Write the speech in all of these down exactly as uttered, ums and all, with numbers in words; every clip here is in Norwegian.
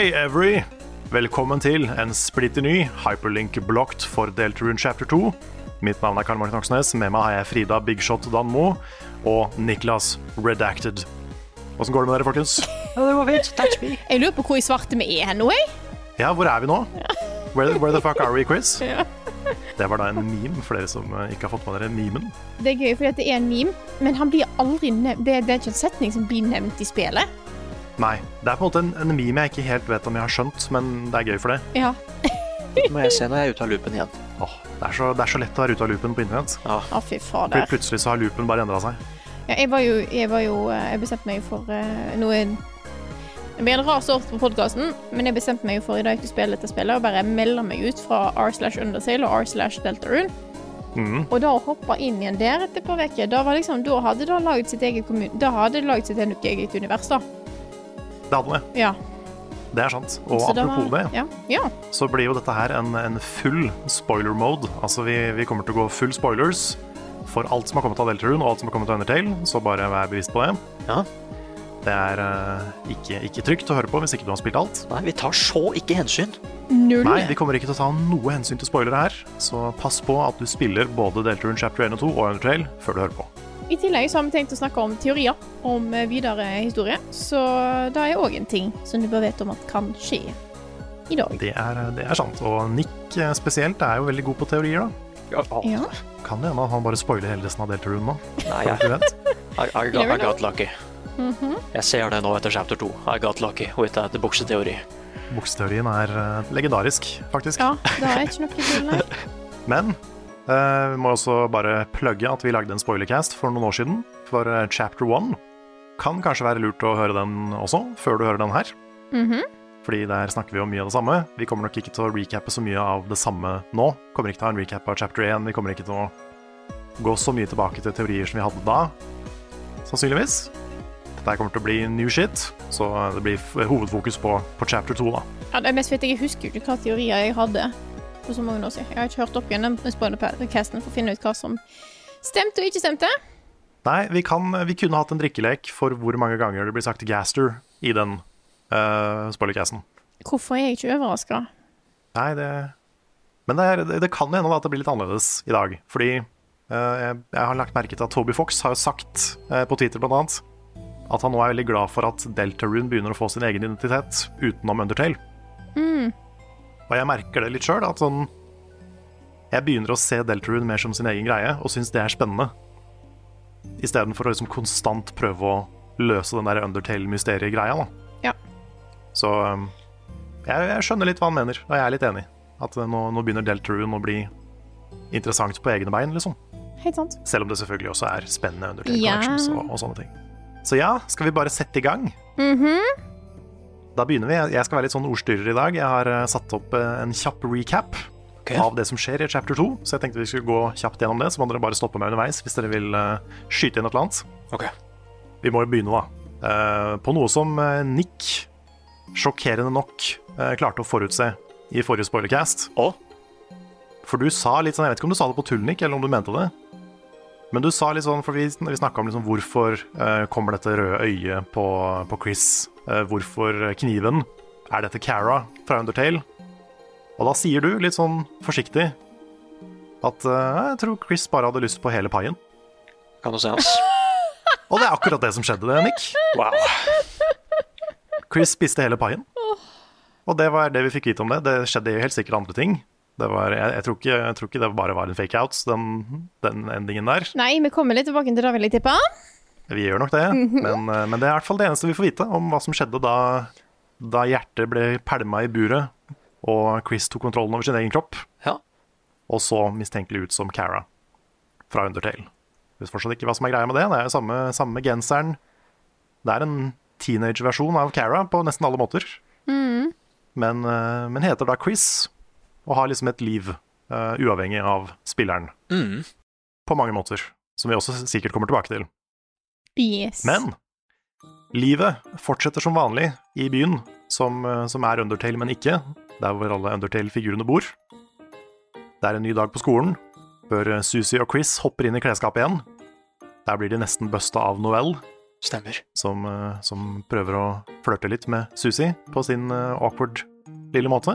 Hey every! Velkommen til en splitter ny Hyperlink Blocked for Deltarune Chapter to. Mitt navn er Karl Martin Oksnes, med meg har jeg Frida Big Shot Danmo og Niklas Redacted. Hvordan går det med dere, folkens? Ja, det var fint, touch me. Jeg lurer på hvor i svarte vi er nå, jeg. Ja, hvor er vi nå? Where, where the fuck are we, Chris? Ja. Det var da en meme, for dere som ikke har fått med dere memen. Det er gøy, fordi det er en meme, men han blir aldri nevnt. Det, det er ikke en setning som blir nevnt i spillet. Nei, det er på en måte en, en meme jeg ikke helt vet om jeg har skjønt, men det er gøy for det. Ja. Det må jeg se når jeg er ute av loopen igjen. Åh, det, er så, det er så lett å være ute av loopen på internett. Ja, Å, fy Fordi fader. plutselig så har loopen bare endret seg. Ja, jeg var jo, jeg var jo, eh, jeg bestemte meg for uh, noe, det blir en rar sort på podcasten, men jeg bestemte meg jo for i dag til å spille dette spillet, og bare melde meg ut fra r slash Undertale og r slash Deltarune. Mm. Og da å hoppe inn igjen der etter et par vekker, da var liksom, da hadde det laget sitt eget kommun, da hadde det laget sitt eget univers da. Det hadde det. Ja. Det er sant. Og Så det apropos var- det, Ja, ja. så blir jo dette her en, en full spoiler mode. Altså vi, vi kommer til å gå full spoilers for alt som har kommet av Deltarune og alt som har kommet av Undertale, så bare vær bevisst på det. ja. Det er uh, ikke, ikke trygt å høre på hvis ikke du har spilt alt. Nei, vi tar så ikke hensyn. Null. Nei, vi kommer ikke til å ta noe hensyn til spoilere her, så pass på at du spiller både Deltarune Chapter one og two og Undertale før du hører på. I tillegg så har vi tenkt å snakke om teorier om eh, videre historie, så det er også en ting som du bør vite om at kan skje i dag. Det er, det er sant, og Nick eh, spesielt er jo veldig god på teorier da. Ja, å, Ja. Kan det hende at han bare spoiler hele resten av Deltarune nå? Nei, Du jeg, vet? I, I, got, I got lucky. Mhm. Jeg ser det nå etter chapter two. I got lucky with that bukseteori. Buksteorien er eh, legendarisk, faktisk. Ja, det er ikke noe til, nei. Men eh, vi må også bare plugge at vi lagde en spoilercast for noen år siden, for eh, Chapter one. Kan kanskje være lurt å høre den også, før du hører den her. Mhm. Fordi der snakker vi om mye av det samme. Vi kommer nok ikke til å recappe så mye av det samme nå. Kommer ikke til å ha en recap av Chapter one. Vi kommer ikke til å gå så mye tilbake til teorier som vi hadde da, sannsynligvis. Dette kommer til å bli new shit, så det blir f- hovedfokus på, på Chapter two da. Ja, det er mest fordi jeg husker jo ikke hva teorier jeg hadde for så mange år siden. Jeg har ikke hørt opp igjen den spoilercasten for å finne ut hva som stemte og ikke stemte. Nei, vi, kan, vi kunne hatt en drikkelek for hvor mange ganger det blir sagt Gaster i den uh, spoilercasten. Hvorfor er jeg ikke overrasket? Nei, det... Men det, er, det, det kan hende da at det blir litt annerledes i dag, fordi uh, jeg, jeg har lagt merke til at Toby Fox har jo sagt uh, på Twitter blant annet, at han nå er veldig glad for at Deltarune begynner å få sin egen identitet utenom Undertale. Mm. Og jeg merker det litt selv, at sånn, jeg begynner å se Deltarune mer som sin egen greie, og synes det er spennende. I stedet for å liksom konstant prøve å løse den der Undertale-mysterie-greia da. Ja. Så um, jeg, jeg skjønner litt hva han mener, og jeg er litt enig. At uh, nå, nå begynner Deltarune å bli interessant på egne bein, liksom. Helt sant. Selv om det selvfølgelig også er spennende Undertale Ja. Collections og, og sånne ting. Så ja, skal vi bare sette i gang? Mhm. Da begynner vi. Jeg skal være litt sånn ordstyrer i dag. Jeg har uh, satt opp uh, en kjapp recap Ok. av det som skjer i Chapter two, så jeg tenkte vi skulle gå kjapt gjennom det, så må dere bare stoppe meg underveis hvis dere vil uh, skyte inn et eller annet. Ok. Vi må jo begynne da. Uh, på noe som uh, Nick, sjokkerende nok, uh, klarte å forutse i forrige spoilercast. Å? For du sa litt sånn, jeg vet ikke om du sa det på tull, Nick, eller om du mente det, men du sa litt sånn, for vi, vi snakket om liksom hvorfor uh, kommer dette røde øyet på, på Chris, uh, hvorfor kniven, er dette Kara fra Undertale? Og da sier du litt sånn forsiktig at uh, jeg tror Chris bare hadde lyst på hele paien. Kan du se oss? Og det er akkurat det som skjedde, det, Nick. Wow. Chris spiste hele paien. Og det var det vi fikk vite om det. Det skjedde helt sikkert andre ting. Det var, jeg, jeg, tror ikke, jeg tror ikke det bare var en fake-out, den, den endingen der. Nei, vi kommer litt tilbake til det, vil jeg tippe. Vi gjør nok det, men, uh, men det er i hvert fall det eneste vi får vite om hva som skjedde da, da hjertet ble pælma i buret, og Chris tok kontrollen over sin egen kropp, Ja. og så mistenkelig ut som Kara fra Undertale. Jeg vet fortsatt ikke hva som er greia med det. Det er jo samme, samme genseren. Det er en teenage-versjon av Kara på nesten alle måter. Mm. Men, uh, men heter da Chris, og har liksom et liv uh, uavhengig av spilleren. Mm. På mange måter, som vi også sikkert kommer tilbake til. Yes. Men livet fortsetter som vanlig i byen, som, uh, som er Undertale, men ikke. Der hvor alle Undertale-figurene bor. Det er en ny dag på skolen, før Susie og Chris hopper inn i klesskapet igjen. Der blir de nesten busta av Noelle, Stemmer. som, eh, som prøver å flørte litt med Susie på sin eh, awkward lille måte.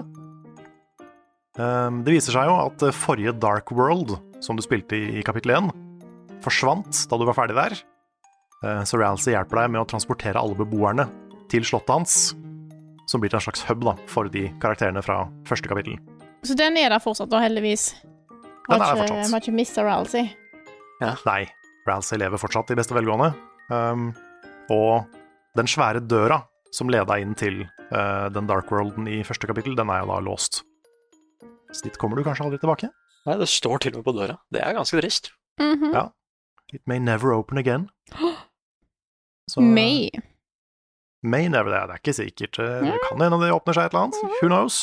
Eh, Det viser seg jo at eh, forrige Dark World, som du spilte i, i kapittel én, forsvant da du var ferdig der. Eh, Så Ralsei hjelper deg med å transportere alle beboerne til slottet hans, som blir til en slags hub da, for de karakterene fra første kapittel. Så den er der fortsatt, da, heldigvis. Den er Har der ikke, fortsatt. har ikke mistet Ralsei. Nei, Ralsei lever fortsatt i beste velgående. Um, og den svære døra som leda inn til uh, den Dark Worlden i første kapittel, den er jo da låst. Så dit kommer du kanskje aldri tilbake. Nei, det står til og med på døra. Det er ganske trist. Mhm. Ja. It may never open again. Så, May. May never, det er, det er ikke sikkert. Det kan hende det åpner seg et eller annet. Who knows?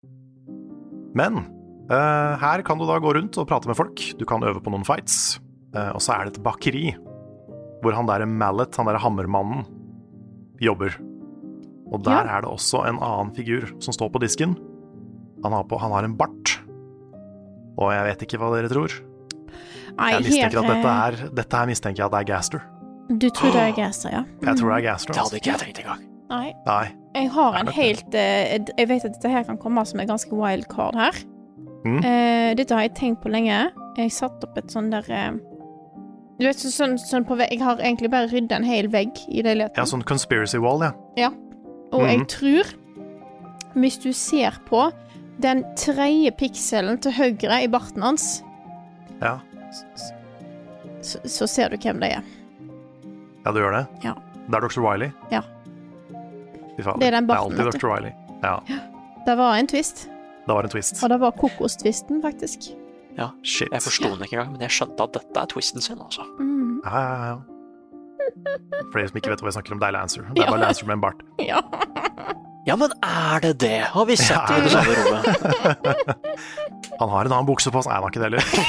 Men uh, her kan du da gå rundt og prate med folk. Du kan øve på noen fights. Uh, og så er det et bakeri, hvor han der Mallet, han der hammermannen, jobber. Og der Ja. er det også en annen figur som står på disken. Han har, på, han har en bart. Og jeg vet ikke hva dere tror. Nei, Jeg mistenker at her, dette her, dette her mistenker jeg at det er Gaster. Du tror det er Gaster, ja? Jeg tror det er Gaster. Det Altså. hadde ikke jeg tenkt engang. Nei. Nei. Jeg har Det er en nok det. helt eh, Jeg vet at dette her kan komme som en ganske wild card her. Mm. Eh, dette har jeg tenkt på lenge. Jeg satt opp et sånn der eh, Du vet, så, sånn, sånn på vegg Jeg har egentlig bare rydda en hel vegg i leiligheten. Ja, sånn conspiracy wall, ja. Og jeg Mhm. tror, hvis du ser på den tredje pikselen til høyre i barten hans, Ja, så, så ser du hvem det er. ja du gjør det? Ja. Det er doktor Wiley? Ja. Fy faen. Det er den Det er barten, alltid vet du. doktor Wiley. Ja, Det var en twist. det var en twist. Og det var kokostvisten, faktisk. Ja, Shit. jeg forsto den ikke engang, men jeg skjønte at dette er twisten sin, altså. Mm. Ja, ja, ja. For dere som ikke vet hva jeg snakker om, det er Lancer. Det er Ja. bare Lancer med en bart. Ja. Ja, men er det det? Har vi sett Ja, det i det er samme rommet? Han har en annen bukse på seg. Nei, han har ikke det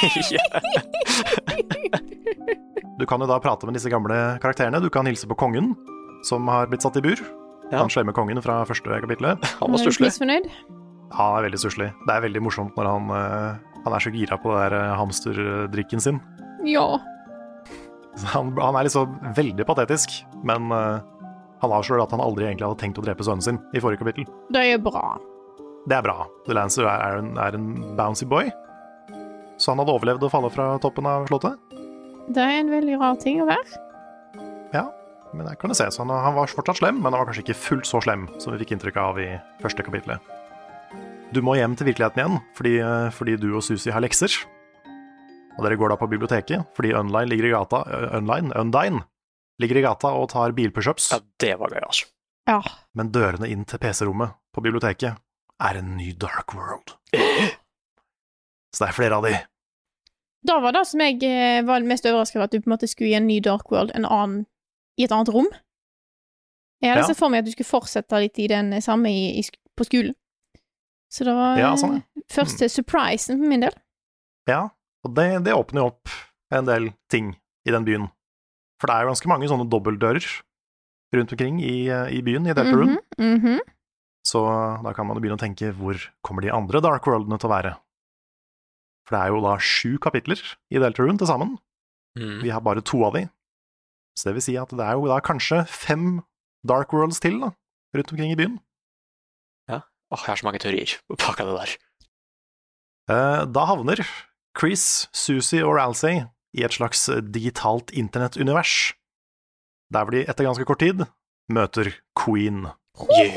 heller. Du kan jo da prate med disse gamle karakterene. Du kan hilse på kongen, som har blitt satt i bur. Ja. Han slemme kongen fra første kapitlet. Han var stusslig. Misfornøyd? Han er veldig stusslig. Det er veldig morsomt når han, eh, han er så gira på det der eh, hamsterdrikken sin. Ja. Så Han, han er liksom veldig patetisk, men eh, han avslører at han aldri egentlig hadde tenkt å drepe sønnen sin i forrige kapittel. Det er jo bra. Det er bra. The Lancer er, er, en, er en bouncy boy, så han hadde overlevd å falle fra toppen av slottet. Det er en veldig rar ting å være. Ja, men jeg kan det se. Så han, han var fortsatt slem, men han var kanskje ikke fullt så slem som vi fikk inntrykk av i første kapittelet. Du må hjem til virkeligheten igjen, fordi, eh, fordi du og Susie har lekser. Og dere går da på biblioteket, fordi Unline ligger i gata, uh, Unline, Undine, ligger i gata og tar bilpushups. Ja, det var gøy, altså. Ja. Men dørene inn til P C-rommet på biblioteket er en ny Dark World. Så det er flere av de. Da var det som jeg eh, var mest overrasket over, at du på en måte skulle i en ny Dark World, en annen, i et annet rom. Jeg hadde Ja. sett for meg at du skulle fortsette litt i den samme i, i, sk- på skolen. Så det var Ja, sånn, eh, første surprisen for min del. Ja, og det, det åpner jo opp en del ting i den byen. For det er jo ganske mange sånne dobbeltdører rundt omkring i, eh, i byen, i Deltarune. Mhm, mhm. Så da kan man jo begynne å tenke, hvor kommer de andre Dark Worldene til å være? For det er jo da sju kapitler i Deltarune til sammen. Mm. Vi har bare to av de. Så det vil si at det er jo da kanskje fem Dark Worlds til da, rundt omkring i byen. Åh, jeg har så mange teorier på akkurat det der. Eh, Da havner Chris, Susie og Ralsei i et slags digitalt internettunivers, der hvor de etter ganske kort tid møter Queen. Yeah.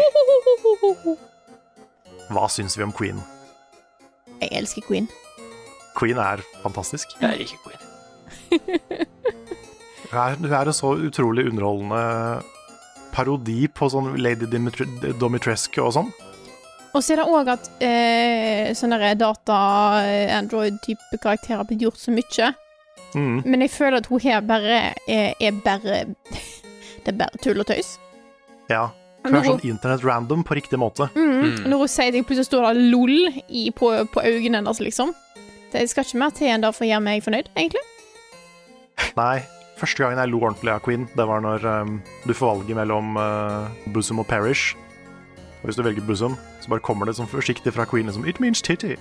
Hva syns vi om Queen? Jeg elsker Queen. Queen er fantastisk. Jeg liker Queen. Hun er, hun er en så utrolig underholdende parodi på sånn Lady Dimitri- Domitrescu og sånn. Og så er det også at eh, sånne der data-android-type karakterer har blitt gjort så mye. Mm. Men jeg føler at hun her bare er, er bare Det er bare tull og tøys. Ja. Hun Når er sånn internett-random på riktig måte. Mm, Mm. Når hun sier det, plutselig står det LOL i, på, på øynene hennes, liksom. Det skal ikke mer til enn det for å gjøre meg fornøyd, egentlig. Nei, første gangen jeg lo ordentlig av Queen, det var når um, du får valget mellom uh, Bosom og Parish. Og hvis du velger Bosom, så bare kommer det sånn forsiktig fra Queen liksom, It means titty.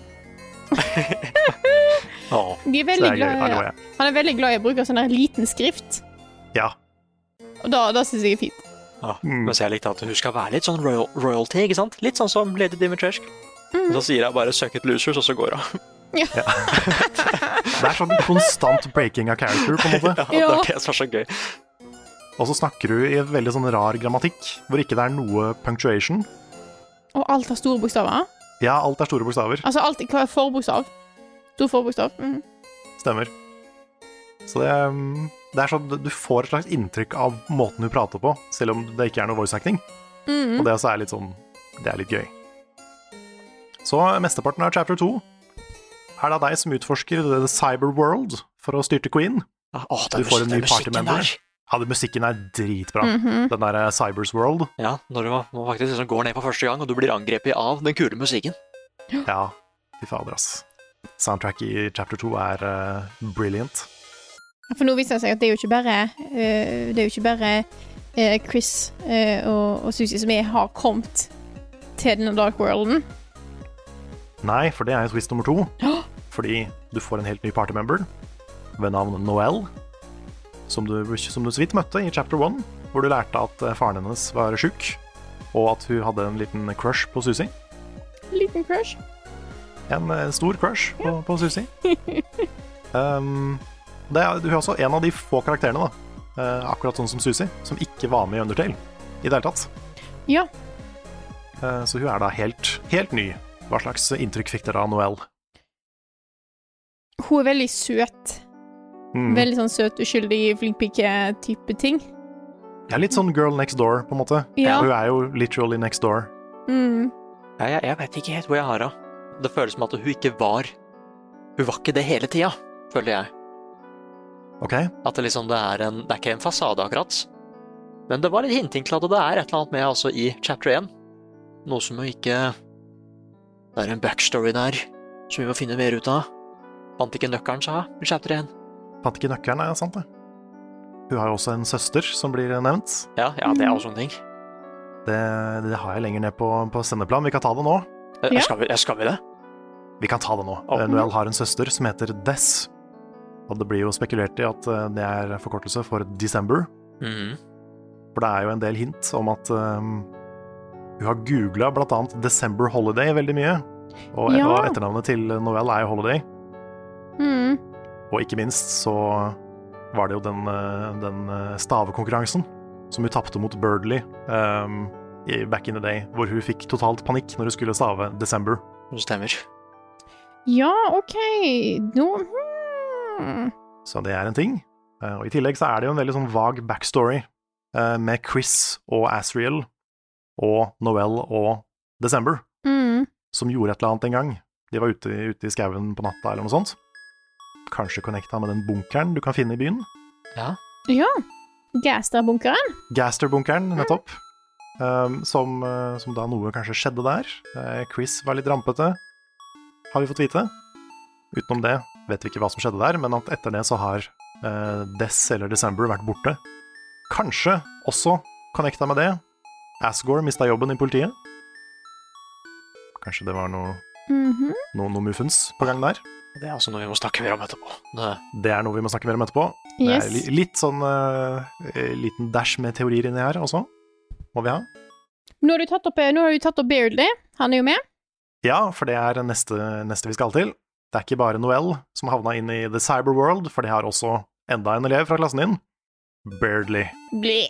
Åh, De er Så veldig det er gøy, da glad, lo jeg. han er veldig glad i å bruke sånn der liten skrift. Ja. Og da, da synes jeg er fint. Ja, mens jeg likte at hun skal være litt sånn royal, royalty, ikke sant? Litt sånn som Lady Dimitrescu. Mm. Så sier jeg bare suck it losers, og så går hun. Ja. Ja. Det er sånn konstant breaking av character, på en måte. Ja, det er det som er så gøy. Og så snakker du i et veldig sånn rar grammatikk, hvor ikke det er noe punctuation. Og alt har store bokstaver. Ja, alt er store bokstaver. Altså alt hva er forbokstav. Stor forbokstav. Mm. Stemmer. Så det, det er sånn, du får et slags inntrykk av måten du prater på, selv om det ikke er noe voice acting. Mm. Og det også er litt sånn, det er litt gøy. Så mesteparten av chapter to er da deg som utforsker The Cyberworld for å styrte Queen. Ja, å, du får en ny partymember. Ja, det, musikken er dritbra. Mm-hmm. Den der Cybers World. Ja, når du må faktisk liksom går ned for første gang, og du blir angrepet av den kule musikken. Ja, fy fader, ass. Soundtrack i chapter to er uh, brilliant. For nå viser det seg at det er jo ikke bare, uh, det er jo ikke bare uh, Chris uh, og, og Susie som er, har kommet til denne Dark Worlden. Nei, for det er jo twist nummer to. Fordi du får en helt ny partymember ved navn Noelle, som du, som du så vidt møtte i chapter one, hvor du lærte at faren hennes var syk, og at hun hadde en liten crush på Susie. Liten crush? En, en stor crush på, ja. på Susie. um, det er, du er også en av de få karakterene, da, uh, akkurat sånn som Susie, som ikke var med i Undertale i det hele tatt. Ja. Uh, så hun er da helt, helt ny. Hva slags inntrykk fikk dere av Noelle? Hun er veldig søt. Mm. Veldig sånn søt, uskyldig, flinkpike-type ting. Ja, litt sånn girl next door, på en måte. Ja. Hun er jo literally next door. Mm. Jeg, jeg, jeg vet ikke helt hvor jeg har henne. Det føles som at hun ikke var Hun var ikke det hele tida, føler jeg. Ok. At det liksom det er en Det er ikke en fasade, akkurat. Men det var litt hinting til at det er et eller annet med altså i chapter one. Noe som jo ikke Det er en backstory der som vi må finne mer ut av. Fant ikke nøkkelen, sa jeg, i chapter one. Fant ikke nøkkelen, er sant det. Hun har jo også en søster som blir nevnt. Ja, ja, det er også en ting. Det, det har jeg lenger ned på, på sendeplan. Vi kan ta det nå. Ja. Skal, vi, skal vi det? Vi kan ta det nå. Oh. Noelle har en søster som heter Des. Og det blir jo spekulert i at det er forkortelse for December. Mm. For det er jo en del hint om at um, hun har googlet blant annet December Holiday veldig mye. Og ja. etternavnet til Noelle er jo Holiday. Mm. Og ikke minst så var det jo den, den stavekonkurransen som hun tappte mot Birdley um, i back in the day, hvor hun fikk totalt panikk når hun skulle stave December. Det stemmer. Ja, ok. Nå... Hmm. Så det er en ting. Og i tillegg så er det jo en veldig sånn vag backstory uh, med Chris og Asriel og Noelle og December, mm. som gjorde et eller annet en gang. De var ute, ute i skauen på natta eller noe sånt. Kanskje connecta med den bunkeren du kan finne i byen. Ja. Ja. Gaster-bunkeren. Gaster-bunkeren, nettopp. Um, som, uh, som da noe kanskje skjedde der. Uh, Chris var litt rampete, har vi fått vite. Utenom det vet vi ikke hva som skjedde der, men at etter det så har uh, Des eller December vært borte. Kanskje også connecta med det. Asgore mistet jobben i politiet. Kanskje det var noe, mm-hmm. noe, noe muffens på gang der. Det er altså noe vi må snakke mer om etterpå. Det, det er noe vi må snakke mer om etterpå. Yes. Det er li litt sånn uh, liten dash med teorier inni her også. Må vi ha. Nå har du tatt opp, nå har du tatt opp Beardley. Han er jo med. Ja, for det er neste, neste vi skal til. Det er ikke bare Noelle som havna inn i The Cyberworld, for de har også enda en elev fra klassen din. Beardley. Bli.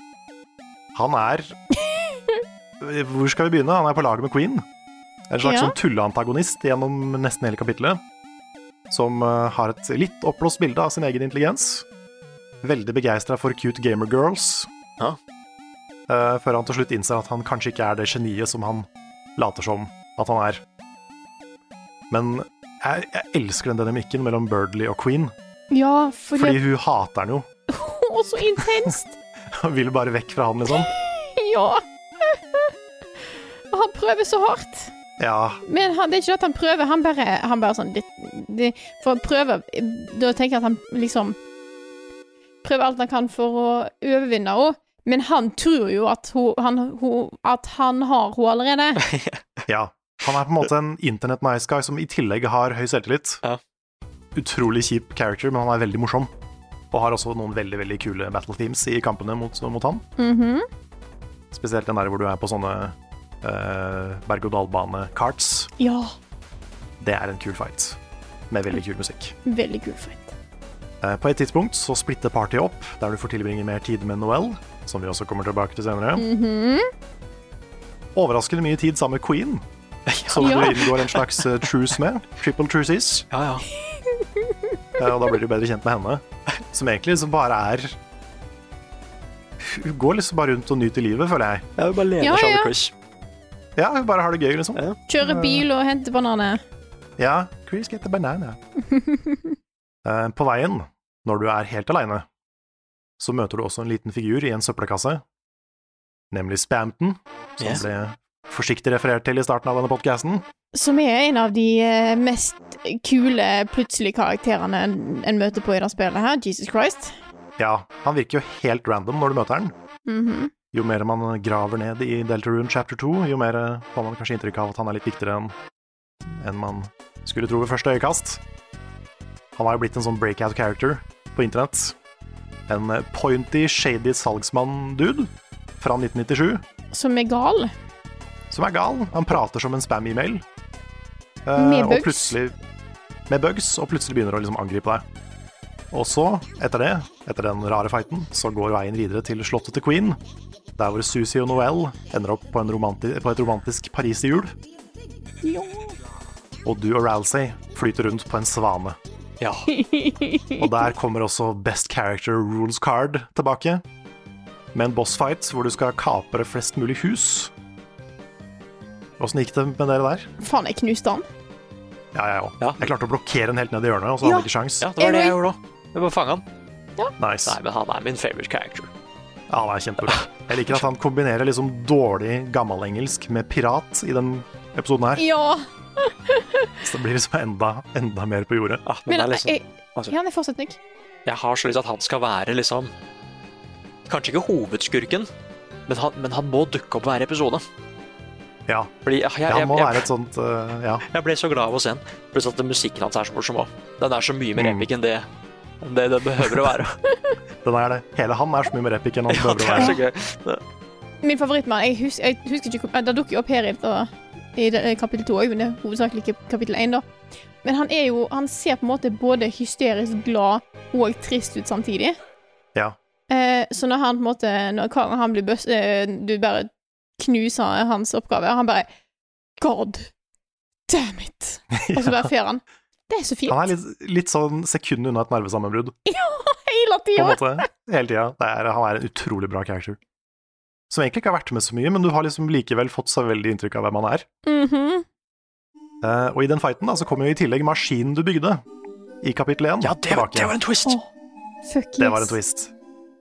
Han er Hvor skal vi begynne? Han er på laget med Queen. En slags Ja. sånn tulleantagonist gjennom nesten hele kapitlet. Som uh, har et litt oppblåst bilde av sin egen intelligens. Veldig begeistret for cute gamer girls. Ja. Uh, før han til slutt innser at han kanskje ikke er det geniet som han later som at han er. Men jeg, jeg elsker den dynamikken mellom Birdley og Queen. Ja, fordi, Fordi hun hater han jo. Å, så intenst. Han vil bare vekk fra han, liksom. Ja. Og han prøver så hardt. Ja, Men han, det er ikke at han prøver, han bare, han bare sånn det, det, For å prøve, da tenker jeg at han liksom prøver alt han kan for å overvinne henne. Men han tror jo at, hun, han, hun, at han har henne allerede. ja. Han er på en måte en internet nice guy som i tillegg har høy selvtillit. Ja. Utrolig kjip character, men han er veldig morsom. Og har også noen veldig, veldig kule battle themes i kampene mot, mot han. Mhm. Spesielt den der hvor du er på sånne uh, berg-og-dal-bane-karts. Ja, Det er en kul fight, med veldig kul musikk. veldig kul fight. Uh, på et tidspunkt så splitter partyet opp, der du får tilbringe mer tid med Noelle, som vi også kommer tilbake til senere. Mhm. Overraskende mye tid sammen med Queen, som Ja. du inngår en slags uh, truce med. Triple truces. Ja, ja. Uh, og da blir du bedre kjent med henne, som egentlig liksom bare er... Hun går liksom bare rundt og nyter livet, føler jeg. Jeg vil bare lene Ja, seg ja. over Chris. Ja, hun bare har det gøy, liksom. Ja. Kjøre bil og hente bananer. Ja, Chris get the banana. Eh, på veien, når du er helt alene, så møter du også en liten figur i en søppelkasse, nemlig Spampton, som Ja. ble forsiktig referert til i starten av denne podcasten. Som er en av de eh, mest kule, plutselige karakterene en, en møter på i det spillet her. Jesus Christ. Ja, han virker jo helt random når du møter han. Mhm. Jo mer man graver ned i Deltarune chapter to, jo mer eh, får man kanskje inntrykk av at han er litt viktigere enn enn man skulle tro ved første øyekast. Han har jo blitt en sånn breakout character på internett. En eh, pointy, shady salgsmann-dude fra nitten nittisju. Som er gal. Som er gal. Han prater som en spam-e-mail. Eh, Med og bugs. plutselig- Med bugs, og plutselig begynner å liksom angripe deg. Og så, etter det, etter den rare fighten, så går veien videre til slottet til Queen, der hvor Susie og Noelle ender opp på, en romanti på et romantisk Paris i jul, Ja. og du og Ralsei flyter rundt på en svane. Ja. Og der kommer også Best Character Rules Card tilbake, med en bossfight hvor du skal kapre flest mulig hus. Hvordan gikk det med dere der? Faen, jeg knuste han. Ja, jeg òg. Ja. Jeg klarte å blokkere den helt ned i hjørnet, og så Ja. hadde jeg ikke sjans. ja, det var det Jeg jeg gjorde òg. Jeg bare fanga han. Nice. Nei, men han er min favorite character. Ja, han er kjempebra. Jeg liker at han kombinerer liksom dårlig gammelengelsk med pirat i den episoden her. Ja. Så det blir liksom enda, enda mer på jordet. Ja, men Men det er liksom, jeg, altså, ja, han er fortsatt Nick. jeg har så lyst til at han skal være liksom Kanskje ikke hovedskurken, men han, men han må dukke opp hver episode. Ja, Fordi jeg, jeg, ja han må jeg, være jeg, et sånt uh, Ja. jeg ble så glad av å se den. Pluss at musikken hans er så morsom òg. Den er så mye mer Mm. epic enn det enn det det behøver å være. Den er det. Hele han er så mye mer epic enn han Ja, behøver det å er være. så gøy. Min favorittmann, jeg, hus, jeg husker ikke hvor- Det dukker jo opp her i, da, i det, kapittel to òg, men det er hovedsakelig ikke kapittel én, da. Men han er jo Han ser på en måte både hysterisk glad og trist ut samtidig. Ja. Eh, så når han på en måte Når hver gang han blir bøs... Eh, du bare knuser hans oppgave, han bare God damn it! Og så bare fer han. Det er så fint. Han er litt, litt sånn sekund unna et nervesammenbrudd, Hele på en tida. måte. Hele tida. Det er, han er en utrolig bra character. Som egentlig ikke har vært med så mye, men du har liksom likevel fått så veldig inntrykk av hvem han er. Mhm. Eh, og i den fighten da, så kommer jo i tillegg maskinen du bygde i kapittel én Ja, det, tilbake. det var en twist. Åh, fuck yes. Det var en twist.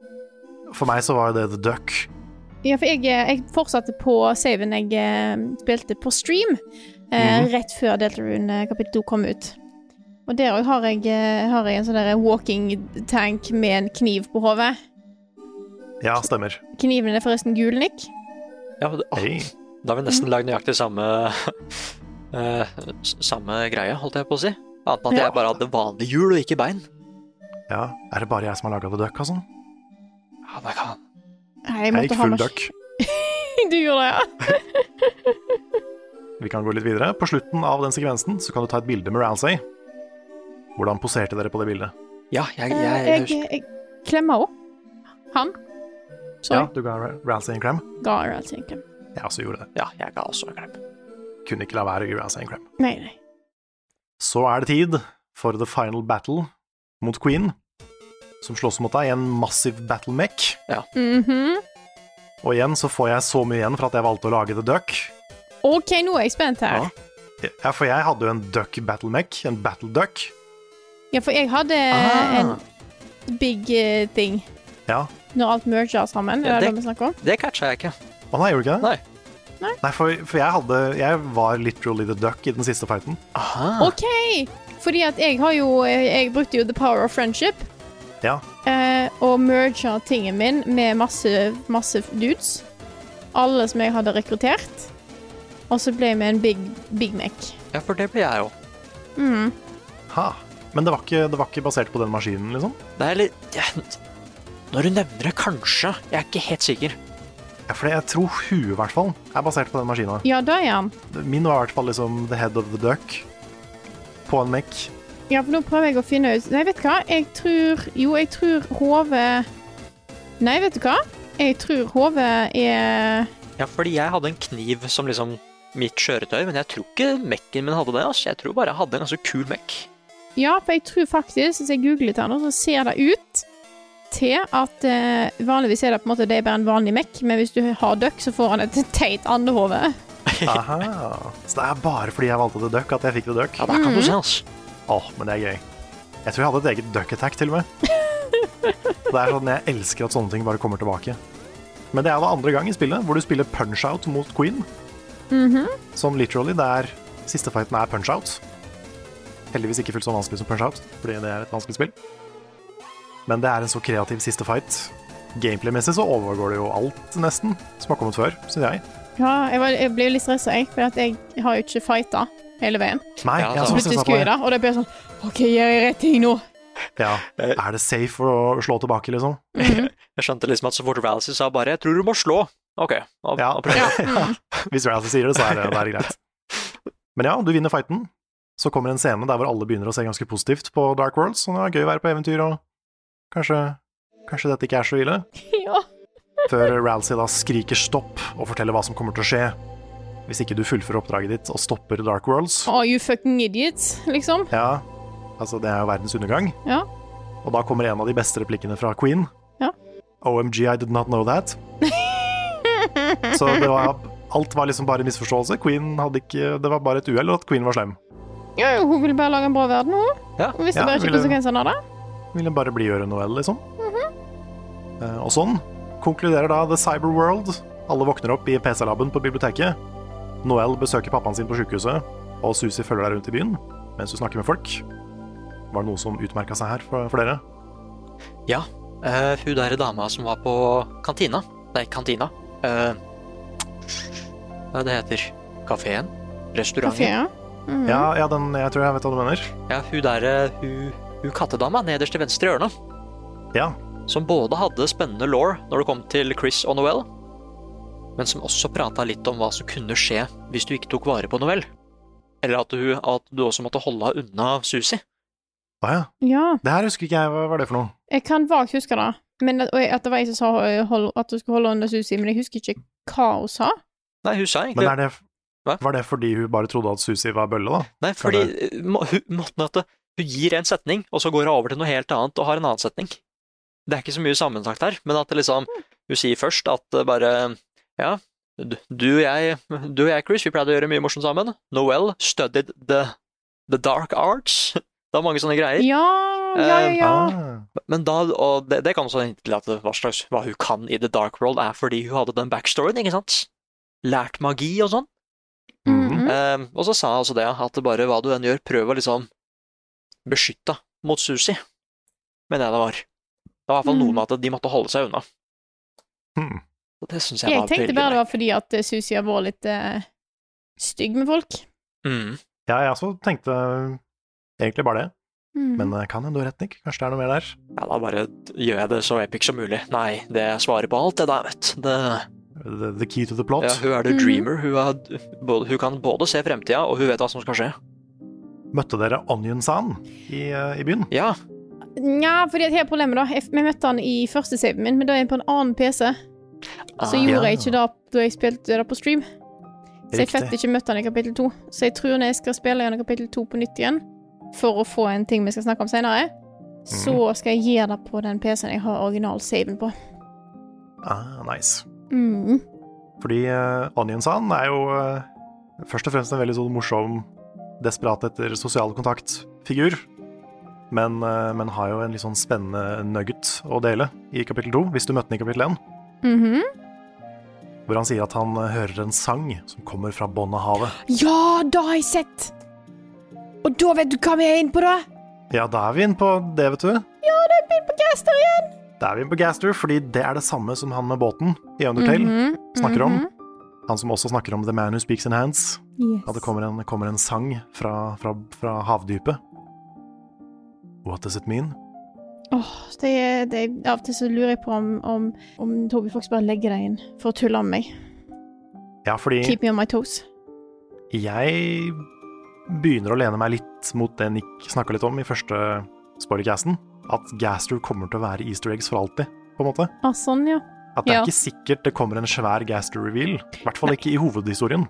For meg så var det The Duck. Ja, for jeg, jeg fortsatte på saven jeg eh, spilte på stream, eh, Mhm. rett før Deltarune kapittel to kom ut. Og der òg har, jeg, eh, har jeg en sånn der walking tank med en kniv på hodet. Ja, stemmer. Kniven er forresten gul, Nick. Ja, men det, åh, Hei. da har vi nesten lagd nøyaktig samme eh, s- samme greie, holdt jeg på å si. Annet enn at Ja. jeg bare hadde vanlig hjul og ikke bein. Ja, er det bare jeg som har laga The Duck, altså? Ja, det kan. Nei, jeg Jeg måtte gikk ha full mas- duck. Du gjorde det, ja. Vi kan gå litt videre. På slutten av den sekvensen så kan du ta et bilde med Ralsei. Hvordan poserte dere på det bildet? Ja, jeg, Eh, jeg, Jeg, husker. jeg klemmer òg. Han. Ja, Sorry. du ga Ra- Ralsei en klem? Ga jeg altså en klem. Jeg også gjorde det. Ja, jeg ga også en klem. Kunne ikke la være å gi Ralsei en klem. Nei, nei. Så er det tid for the final battle mot Queen, som slåss mot deg i en massiv battle mech. Mhm. Og igjen så får jeg så mye igjen for at jeg valgte å lage The Duck. OK, nå er jeg spent her. Ja. Ja, for jeg hadde jo en duck battle mech, en battle duck. Ja, for jeg hadde Ah. en big eh, thing Ja. når alt merger sammen. Ja, Er det det- det vi snakker om? Det catcha jeg ikke. Å nei, gjorde du ikke det? Nei. Nei, for, for jeg hadde Jeg var literally the duck i den siste fighten. Aha. OK! Fordi at jeg har jo Jeg brukte jo The Power of Friendship Ja. eh, og merga tingen min med masse, masse dudes. Alle som jeg hadde rekruttert. Og så ble jeg med en big, big Mac. Ja, for det ble jeg jo. Mm. Ha. Men det var, ikke, det var ikke basert på den maskinen, liksom? Det er litt... Ja, når du nevner det, kanskje. Jeg er ikke helt sikker. Ja, for jeg tror hun i hvert fall er basert på den maskinen. Ja, da er han. Min var i hvert fall liksom the head of the duck på en mech. Ja, for nå prøver jeg å finne ut... Nei, vet du hva? Jeg tror... Jo, jeg tror hodet... Nei, vet du hva? Jeg tror hodet er... Ja, fordi jeg hadde en kniv som liksom mitt kjøretøy, men jeg tror ikke mekken min hadde det, altså. Jeg tror bare jeg hadde en ganske kul mekk. Ja, for jeg tror faktisk, hvis jeg googler litt her nå, så ser det ut til at eh, vanligvis er det på en måte det er bare en vanlig mekk, men hvis du har duck, så får han et teit andehove. Aha. Så det er bare fordi jeg valgte det duck at jeg fikk det duck. Ja, der kan du se, altså. Åh, men det er gøy. Jeg tror jeg hadde et eget duck attack til og med. Det er sånn, jeg elsker at sånne ting bare kommer tilbake. Men det er jo andre gang i spillet, hvor du spiller Punch-Out mot Queen. Mhm. Som literally, der siste fighten er Punch-Out. Heldigvis ikke fullt så vanskelig som Punch-Out, fordi det er et vanskelig spill. Men det er en så kreativ siste fight. Gameplay-messig så overgår det jo alt nesten som har kommet før, synes jeg. Ja, jeg, var, jeg ble jo litt stresset, jeg, for at jeg har jo ikke fightet hele veien. Nei, Ja, jeg så så Plutselig synes skulle jeg det. da, og det ble sånn, ok, gjør jeg rett ting nå? Ja, er det safe å slå tilbake, liksom? Mhm. Jeg skjønte liksom at så fort Ralsei sa bare, jeg tror du må slå. Ok, da, Ja. da prøver jeg. Ja. Mm. Hvis Ralsei sier det, så er det, det er greit. Men ja, du vinner fighten. Så kommer en scene der hvor alle begynner å se ganske positivt på Dark Worlds, så det er gøy å være på eventyr, og kanskje, kanskje dette ikke er så ille. Ja. Før Ralsei da skriker stopp og forteller hva som kommer til å skje hvis ikke du fullfører oppdraget ditt og stopper Dark Worlds. Oh, you fucking idiots, liksom. Ja, altså det er jo verdens undergang. Ja. Og da kommer en av de beste replikkene fra Queen. Ja. O M G, I did not know that. Så det var, alt var liksom bare en misforståelse. Queen hadde ikke, det var bare et uhell, og at Queen var slem. Ja, hun ville bare lage en bra verden, hun. Ja. Hun visste Ja, bare ikke ville- konsekvensene av det. Ville bare bli gjøre Noel, liksom. Eh, og sånn konkluderer da The Cyber World. Alle våkner opp i P C-laben på biblioteket. Noel besøker pappaen sin på sykehuset, og Susie følger deg rundt i byen mens du snakker med folk. Var det noe som utmerket seg her for, for dere? Ja, eh, hun der dama som var på kantina. Nei, kantina. Eh, hva det heter? Kaféen? Restauranten? Kafé, ja. Mhm. Ja, ja den, jeg tror jeg vet hva du mener. Ja, hun der, eh, hun, hun kattedama nederst til venstre hjørne. Ja, Som både hadde spennende law når det kom til Chris og Noel, men som også pratet litt om hva som kunne skje hvis du ikke tok vare på Noel. Eller at du, at du også måtte holde henne unna Susie. ah, ja. Ja, Det her husker ikke jeg, hva var det for noe? jeg kan vagt huske det. Men at, og at det var jeg som sa øh, hold, at du skulle holde under Susie, men jeg husker ikke hva hun sa. Nei, hun sa Men egentlig er det, Hva? var det fordi hun bare trodde at Susie var bølle, da? Nei, fordi eh, må- hun, måten at det, hun gir en setning, og så går hun over til noe helt annet og har en annen setning. Det er ikke så mye sammensagt her, men at det liksom, hun sier først at det bare, ja, du du og jeg, du og jeg, Chris, vi pleide å gjøre mye morsomt sammen. Noel studied the, the dark arts. Det var mange sånne greier. Ja, ja, ja, ja. Ah, Men da, og det, det kan også hinte til at hva slags, hva hun kan i The Dark World er fordi hun hadde den backstoryen, ikke sant? Lært magi og sånn. Mhm. Eh, og så sa jeg også det, at det bare hva du enn gjør, prøv å liksom beskytte mot Susie. Men det det var. Det var i hvert fall noe med at de måtte holde seg unna. hmm. Og det synes jeg, Jeg var tenkte veldig bare det var fordi at øh, Susie har vært litt uh, stygg med folk. Mm. Ja, jeg også tenkte egentlig bare det. Mhm. Men eh, kan hende du har rett, Nick. Kanskje det er noe mer der? Ja, da bare gjør jeg det så epic som mulig. Nei, det svarer på alt det der, vet du. Det, The, the key to the plot. ja, hun er the Mhm. dreamer. Hun, er, både, hun kan både se fremtida, og hun vet hva som skal skje. Møtte dere Onion-san i, eh, i byen? Ja, Nja, fordi at her er problemet da. Jeg, vi møtte han i første saven min, men da er jeg på en annen P C. Så Ah, gjorde ja. jeg ikke det da jeg spilte det på stream. Så jeg Riktig. fikk ikke møtt han i kapittel to. Så jeg tror når jeg skal spille gjennom kapittel to på nytt igjen, for å få en ting vi skal snakke om senere, så skal jeg gjøre det på den P C-en jeg har original-saven på. Ah, nice. Mm. Fordi uh, Onion-san er jo eh, først og fremst en veldig sånn morsom, desperat etter sosial kontakt-figur. Men, eh, men har jo en litt sånn spennende nugget å dele i kapittel to, hvis du møtte den i kapittel én. Mhm. Hvor han sier at han eh, hører en sang som kommer fra bånn av havet. Ja, da har jeg sett! Og da vet du hva vi er inne på, da? Ja, da er vi inne på det, vet du. Ja, det er begynt på Gaster igjen! Da er vi inne på Gaster, fordi det er det samme som han med båten i Undertale Mhm, snakker om. mhm. Han som også snakker om The Man Who Speaks in Hands. Yes. At det kommer en, kommer en sang fra, fra, fra havdypet. What does it mean? Åh, det er, det er, av og til så lurer jeg på om, om, om Toby faktisk bare legger deg inn for å tulle med meg. Ja, fordi Keep me on my toes. jeg begynner å lene meg litt mot det Nick snakket litt om i første spoilercasten, at Gaster kommer til å være Easter eggs for alltid, på en måte. Ah, sånn, ja. At det er Ja. ikke sikkert det kommer en svær Gaster-reveal, i hvert fall ikke i hovedhistorien.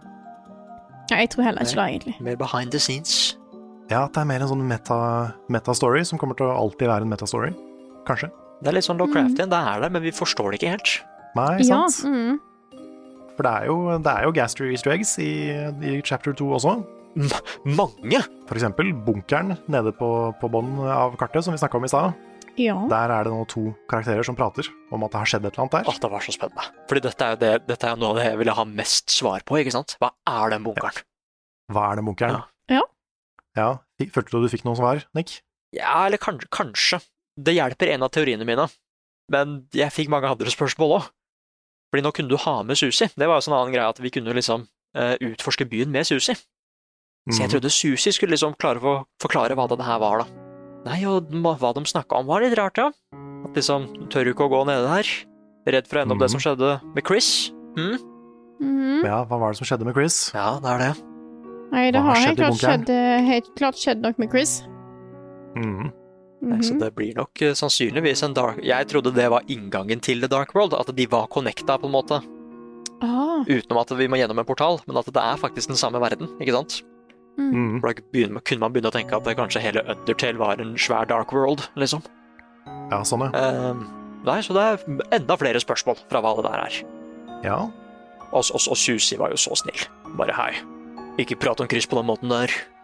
Ja, jeg tror heller ikke det, egentlig. Mer behind the scenes. Ja, at det er mer en sånn meta, meta-story som kommer til å alltid være en meta-story. Kanskje. Det er litt sånn Lovecraftian, det er det, men vi forstår det ikke helt. Nei, Ja, sant? mm. For det er jo, det er jo Gaster Easter eggs i, i chapter to også. M mange! For eksempel bunkeren nede på, på bånn av kartet, som vi snakket om i stad. Ja. Der er det nå to karakterer som prater om at det har skjedd et eller annet der. Åh, det var så spennende. Fordi dette er jo det, dette er jo noe av det jeg ville ha mest svar på, ikke sant? Hva er den bunkeren? Hva er den bunkeren? Ja. Ja. Ja, Fik- følte du du fikk noe svar, Nick? Ja, eller kanskje, kanskje. Det hjelper en av teoriene mine, men jeg fikk mange andre spørsmål også. Fordi nå kunne du ha med Susi. Det var jo sånn annen greie at vi kunne liksom eh, utforske byen med Susi. Så jeg Mhm. trodde Susi skulle liksom klare å forklare hva det her var, da. Nei, og ma- hva de snakket om var litt rart, ja. At liksom, du tør jo ikke å gå nede der. Redd for å ende opp det Mhm. som skjedde med Chris. Mm? Mhm. Ja, hva var det som skjedde med Chris? Ja, det er det. Nei, det Hva har har helt skjedd i klart bunkeren? skjedd, eh, helt klart skjedd nok med Chris. Mhm. Nei, Så Mhm. det blir nok eh, sannsynligvis en dark... Jeg trodde det var inngangen til The Dark World, at de var connecta på en måte. Ah, Utenom at vi må gjennom en portal, men at det er faktisk den samme verden, ikke sant? mm. Mhm. For da begynner- kunne man begynne å tenke at det kanskje hele Undertale var en svær Dark World, liksom. Ja, sånn, ja. Ehm, nei, så det er enda flere spørsmål fra hva det der er. Ja, Og, og, og Susi var jo så snill. Bare hei. Ikke prat om Chris på den måten der.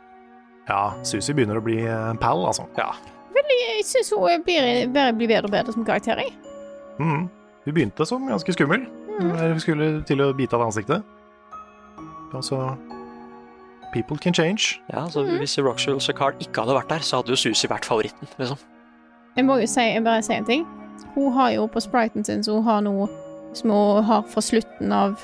ja Susi begynner å bli en pal, altså. Ja. Jeg synes hun blir, bare blir bedre og bedre som karakter, jeg. Mhm. Hun begynte som ganske skummel. Mm. Hun skulle til å bite av det ansiktet. Og så People can change. Ja, så Mhm. Hvis Roxy Sacard ikke hadde vært der, så hadde jo Susi vært favoritten, liksom. Jeg må jo si, jeg bare si en ting. Hun har jo på spriten sin, så hun har noe som hun har fra slutten av...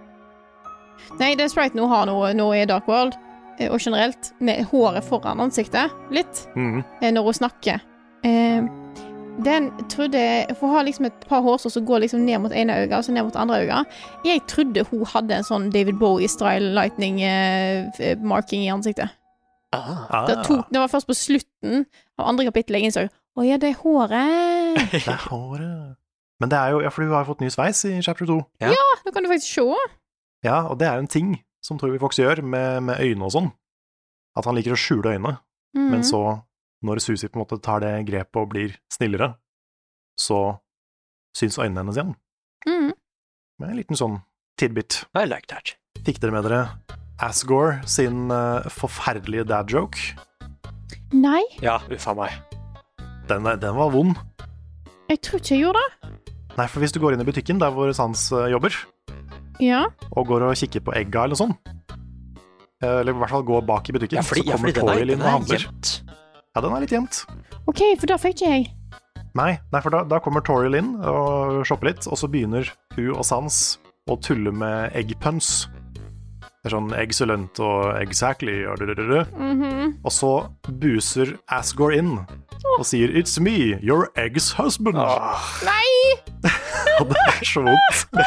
Nei, det er spriten hun har nå, nå i Dark World, eh, og generelt, med håret foran ansiktet, litt, Mhm. eh, når hun snakker. Eh, den trodde jeg... For hun har liksom et par hårstrå som går liksom ned mot ene øyet, og så ned mot andre øyet. Jeg trodde hun hadde en sånn David Bowie-style lightning-marking i ansiktet. Ah. Ah, Det, tok, det var først på slutten av andre kapittel jeg innså å ja, det er håret. det er håret. Men det er jo, ja, for hun har jo fått ny sveis i chapter to. Nå kan du faktisk se. Ja, og det er jo en ting som Toby Fox gjør med, med øynene og sånn. At han liker å skjule øynene, Mm. men så, når Susi på en måte tar det grepet og blir snillere, så syns øynene hennes igjen. Mm. Med en liten sånn tidbit. I like that. Fikk dere med dere Asgore sin eh, forferdelige dad joke? Nei, Ja, uffa meg. Den, den var vond. jeg tror ikke jeg gjorde det. Nei, for hvis du går inn i butikken der hvor Sans eh, jobber, Ja. og går og kikker på egga eller noe sånt, eh, eller i hvert fall går bak i butikken, Ja, fordi, så ja, kommer fordi den er, Toriel inn den og er handler. gjemt. Ja, den er litt gjemt. OK, for da fikk ikke jeg. Nei, nei for da, da kommer Toriel inn og shopper litt, og så begynner hun og Sans å tulle med eggpuns. Det er sånn excellent og exactly og dødødødø. Mhm. Og så buser Asgore inn og sier It's me, your egg's husband. Åh, Nei! Og det er så vondt.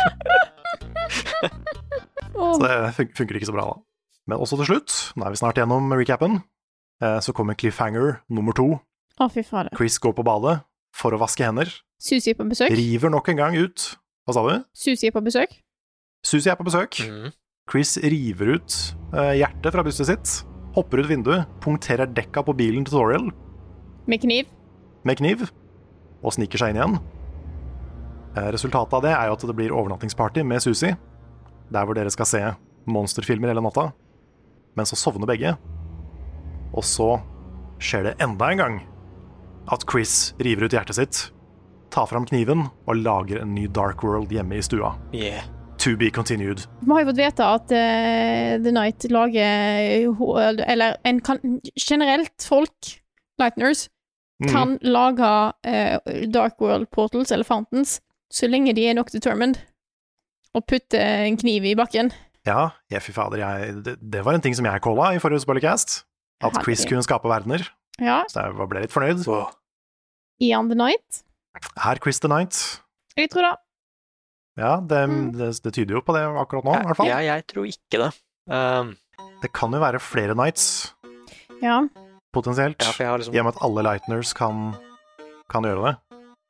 Åh. Så det fun funker ikke så bra, da. Men også til slutt, nå er vi snart gjennom recapen, eh, så kommer cliffhanger nummer to. Å, fy fader. Chris går på badet for å vaske hender, Susi er på besøk. river nok en gang ut. Hva sa du? Susi er på besøk. Susi er på besøk. mm. Chris river ut eh, hjertet fra brystet sitt, hopper ut vinduet, punkterer dekka på bilen til Toriel Med kniv. med kniv, og sniker seg inn igjen. Eh, resultatet av det er jo at det blir overnattingsparty med Susi, der hvor dere skal se monsterfilmer hele natta. Men så sovner begge. Og så skjer det enda en gang at Chris river ut hjertet sitt, tar fram kniven og lager en ny Dark World hjemme i stua. Yeah. To be continued. Vi har jo fått vite at eh, The Night lager ho- Eller en kan, generelt folk, Lightners, Mm. kan lage eh, Dark World Portals eller Fountains så lenge de er nok determined, og putte en kniv i bakken. Ja, jeg, fy fader, jeg, det, det var en ting som jeg calla i forrige spoilercast. At Chris Herregud. kunne skape verdener. Ja. Så jeg ble litt fornøyd. Wow. Ian the Knight. Her Chris the Knight. Jeg tror det. Ja, det, Mm. det, det tyder jo på det akkurat nå, i hvert fall. Ja, jeg tror ikke det. Um, Det kan jo være flere Knights, Ja. potensielt. ja, for jeg har liksom I og med at alle Lightners kan, kan gjøre det.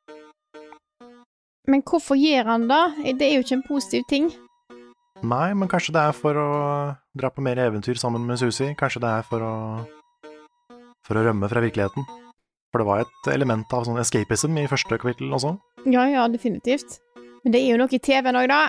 Men hvorfor gjør han det? Det er jo ikke en positiv ting. Nei, men kanskje det er for å dra på mer eventyr sammen med Susi. Kanskje det er for å for å rømme fra virkeligheten. For det var et element av sånn escapism i første kapittel også. Ja, ja, definitivt. Men det er jo noe i T V-en òg, da.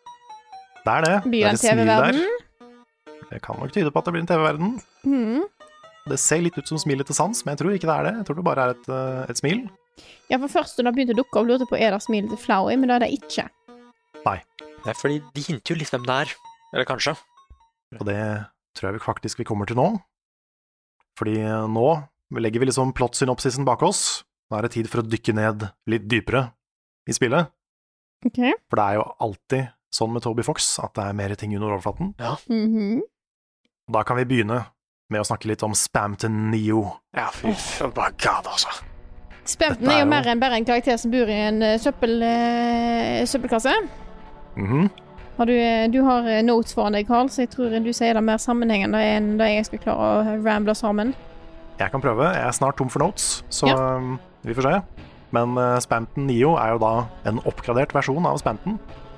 Det er det. Blir det er det en et smil der. T V-verden? Det kan nok tyde på at det blir en T V-verden. Mhm. Det ser litt ut som smilet til sans, men jeg tror ikke det er det. Jeg tror det bare er et, eh, et smil. Ja, for først da det begynte å dukke opp, lurte jeg på er det smilet til Flowey, men det er det ikke. Nei, fordi de hinter jo litt hvem det er. Eller kanskje. Og det tror jeg vi faktisk vi kommer til nå. Fordi nå legger vi liksom plot-synopsisen bak oss. Nå er det tid for å dykke ned litt dypere i spillet. Ok. For det er jo alltid sånn med Toby Fox at det er mer ting under overflaten. Mhm. Og da kan vi begynne med å snakke litt om Spamton Neo. Ja, fy oh. my god, altså. Spamton Dette er er jo jo- mer enn bare en karakter som bor i en eh, søppel, eh, søppelkasse. Mhm. Har du, eh, du har eh, notes foran deg, Carl, så jeg tror du sier det mer sammenhengende enn det jeg skal klare å ramble sammen. Jeg kan prøve. Jeg er snart tom for notes, så Ja. um, vi får se. Men uh, Spamton Neo er jo da en oppgradert versjon av Spamton,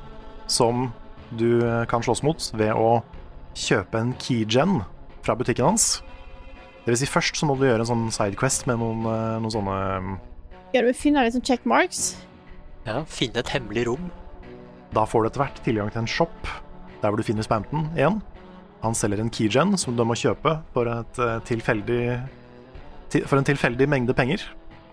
som du uh, kan slåss mot ved å kjøpe en keygen fra butikken hans. Det vil si først så må du gjøre en sånn sidequest med noen, uh, noen sånne um, Ja, du vil finne litt sånn checkmarks. Ja, finne et hemmelig rom. Da får du etter hvert tilgang til en shop der hvor du finner Spamton igjen. Han selger en keygen som du må kjøpe for, et, uh, tilfeldig, til, for en tilfeldig mengde penger.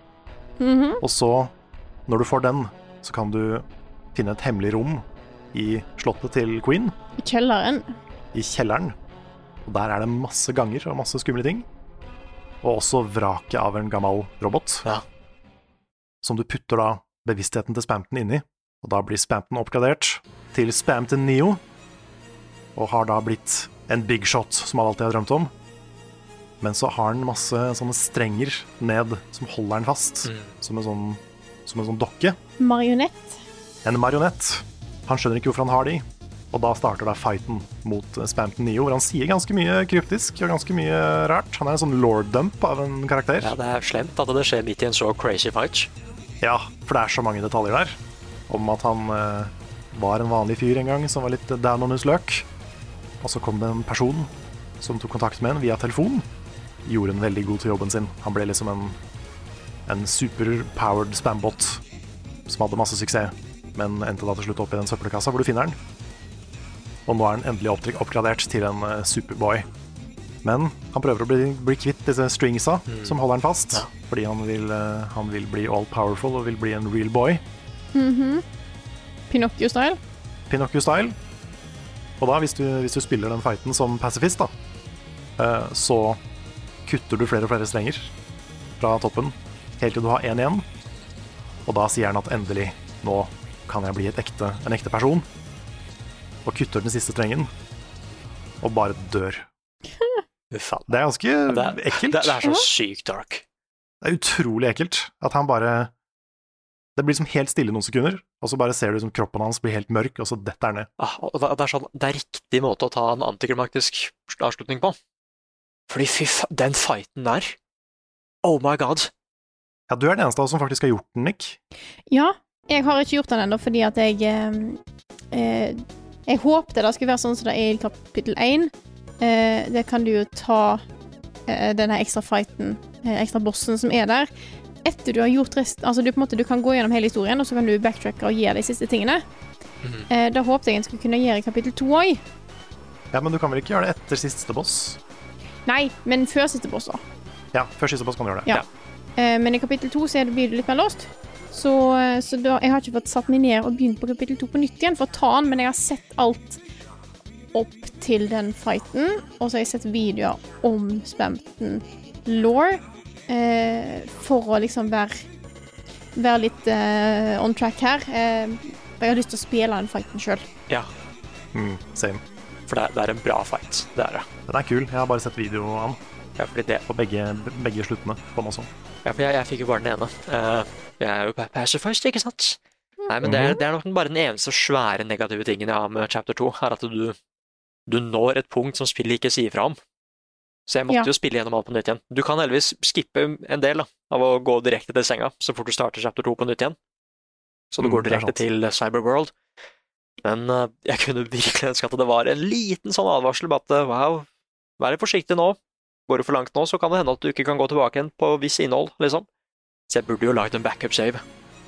Mhm. Og så, når du får den, så kan du finne et hemmelig rom i slottet til Queen, I kjelleren. i kjelleren. Og der er det masse ganger og masse skumle ting. Og også vraket av en gammel robot, Ja. som du putter da bevisstheten til Spamton inni. Og da blir Spamton oppgradert til Spamton Neo, og har da blitt en big shot, som han alltid har drømt om. Men så har han masse sånne strenger ned som holder han fast, Mm. som, en sånn, som en sånn dokke. Marionett. En marionett. Han skjønner ikke hvorfor han har de, og da starter da fighten mot eh, Spamton Neo, hvor han sier ganske mye kryptisk og ganske mye rart. Han er en sånn lord-dump av en karakter. Ja, det er slemt at det skjer midt i en så crazy fight. Ja, for det er så mange detaljer der. Om at han eh, var en vanlig fyr en gang som var litt down on his luck. Og så kom det en person som tok kontakt med en via telefon. Gjorde en veldig god til jobben sin. Han ble liksom en, en super-powered spambot som hadde masse suksess, men endte da til slutt opp i den søppelkassa hvor du finner den. Og nå er han endelig opptryk- oppgradert til en eh, superboy. Men han prøver å bli, bli kvitt disse stringsa som holder han fast, Ja. fordi han vil, eh, han vil bli all powerful og vil bli en real boy. Mhm. Pinocchio-style. Pinocchio-style. Og da, hvis du, hvis du spiller den fighten som pasifist, da, eh, så kutter du flere og flere strenger fra toppen, helt til du har én igjen. Og da sier han at endelig, nå kan jeg bli et ekte, en ekte person. Og kutter den siste strengen, og bare dør. Uffa. Det er ganske Det er, ekkelt. det, det er så sykt dark. Det er utrolig ekkelt at han bare Det blir liksom helt stille noen sekunder, og så bare ser du som kroppen hans blir helt mørk, og så detter han ned. Ah, og det, det er sånn, det er riktig måte å ta en antiklimaktisk avslutning på. Fordi fy faen, den fighten der. Oh my god. Ja, du er den eneste av oss som faktisk har gjort den, Nick. Ja, jeg har ikke gjort den ennå fordi at jeg eh, eh, Jeg håpte det skulle være sånn som det er i kapittel én. Eh, det kan du jo ta eh, denne ekstra fighten, eh, ekstra bossen som er der. Etter du har gjort rest Altså du på en måte Du kan gå gjennom hele historien, og så kan du backtracke og gjøre de siste tingene. Mhm. Eh, da håpte jeg en skulle kunne gjøre i kapittel to òg. Ja, men du kan vel ikke gjøre det etter siste boss? Nei, men før siste boss, da. Ja, før siste boss kan du gjøre det. Ja. Eh, men i kapittel to så er det, blir det litt mer låst. Så, eh, så da, jeg har ikke fått satt meg ned og begynt på kapittel to på nytt igjen for å ta den, men jeg har sett alt opp til den fighten, og så har jeg sett videoer om Spamton Lore, eh, for å liksom være, være litt eh, on track her. Eh, og jeg har lyst til å spille den fighten selv. Ja, Mm, same. for det er, det er en bra fight. Det er det. Den er kul. Jeg har bare sett video av den. Ja, fordi det... På begge, begge sluttene på den også. Ja, for jeg, jeg fikk jo bare den ene. Uh, jeg er jo pacifist, ikke sant? Nei, men det er, det er nok bare den eneste svære negative tingen jeg har med chapter to, er at du, du når et punkt som spillet ikke sier fra om. Så jeg måtte Ja. jo spille gjennom alt på nytt igjen. Du kan heldigvis skippe en del da, av å gå direkte til senga, så fort du starter chapter to på nytt igjen. Så du Mm, går det er direkte sant. til Cyberworld. Men uh, jeg kunne virkelig ønske at det var en liten sånn advarsel, bare at wow, vær litt forsiktig nå. Går du for langt nå, så kan det hende at du ikke kan gå tilbake igjen på viss innhold, liksom. Så jeg burde jo lagt en backup save.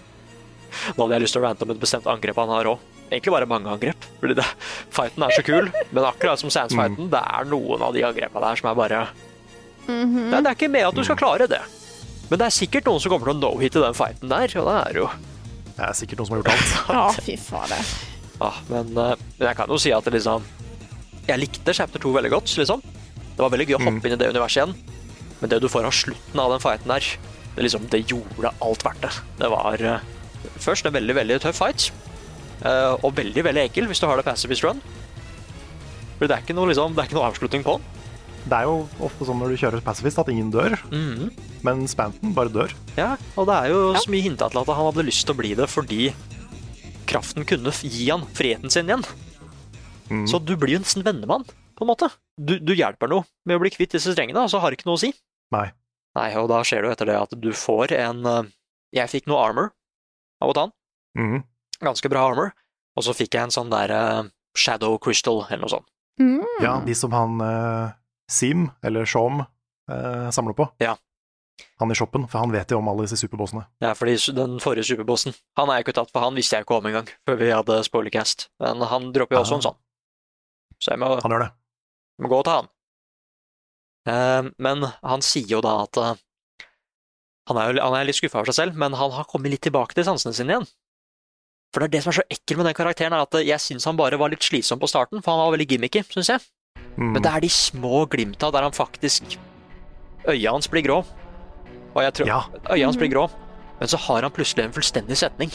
Nå hadde jeg lyst til å rante om et bestemt angrep han har også. Egentlig bare mange angrep, fordi det, fighten er så kul, men akkurat som Sans-fighten, det er noen av de angrepene der som er bare... Mhm. Nei, det er ikke med at du skal klare det. Men det er sikkert noen som kommer til å no-hitte den fighten der, og det er jo... Det er sikkert noen som har gjort alt. Ja, fy fader. Ah, men, eh, men jeg kan jo si at det liksom... Jeg likte chapter to veldig godt, liksom. Det var veldig gøy å hoppe inn i det universet igjen. Men det du får av slutten av den fighten der, det, liksom, det gjorde alt verdt det. Det var eh, først en veldig, veldig tøff fight. eh, og veldig, veldig enkel hvis du har det pacifist run. For det er ikke noe, liksom, det er ikke noe avslutning på den. Det er jo ofte sånn når du kjører pacifist at ingen dør, Mhm. men Spanton bare dør. Ja, og det er jo så mye hintet til at han hadde lyst til å bli det fordi kraften kunne f- gi han friheten sin igjen. Mm. Så du blir jo nesten vennemann, på en måte. Du, du hjelper noe med å bli kvitt disse strengene, og så har det ikke noe å si. Nei. Nei, og da skjer det jo etter det at du får en... eh, Jeg fikk noe armor av å ta den. Mhm. Ganske bra armor. Og så fikk jeg en sånn der eh, Shadow Crystal, eller noe sånt. Mm. Ja, de som han eh, Sim, eller Shom, eh, samler på. Ja. Han i shoppen, for han vet jo om alle disse superbossene. Ja, fordi su- den forrige superbossen, han er jeg ikke tatt, for han visste jeg ikke om en gang, før vi hadde spoilercast. Men han dropper jo også Ah. en sånn. Så jeg må, Han gjør det. må gå og ta han. Eh, men han sier jo da at eh, han, er jo, han er litt skuffet over seg selv, men han har kommet litt tilbake til sansene sine igjen. For det er det som er så ekkel med den karakteren, er at eh, jeg synes han bare var litt slitsom på starten, for han var veldig gimmicky, synes jeg. Mm. Men det er de små glimta der han faktisk... Øya hans blir grå. Og jeg tror... Ja. Øya hans blir grå. Men så har han plutselig en fullstendig setning.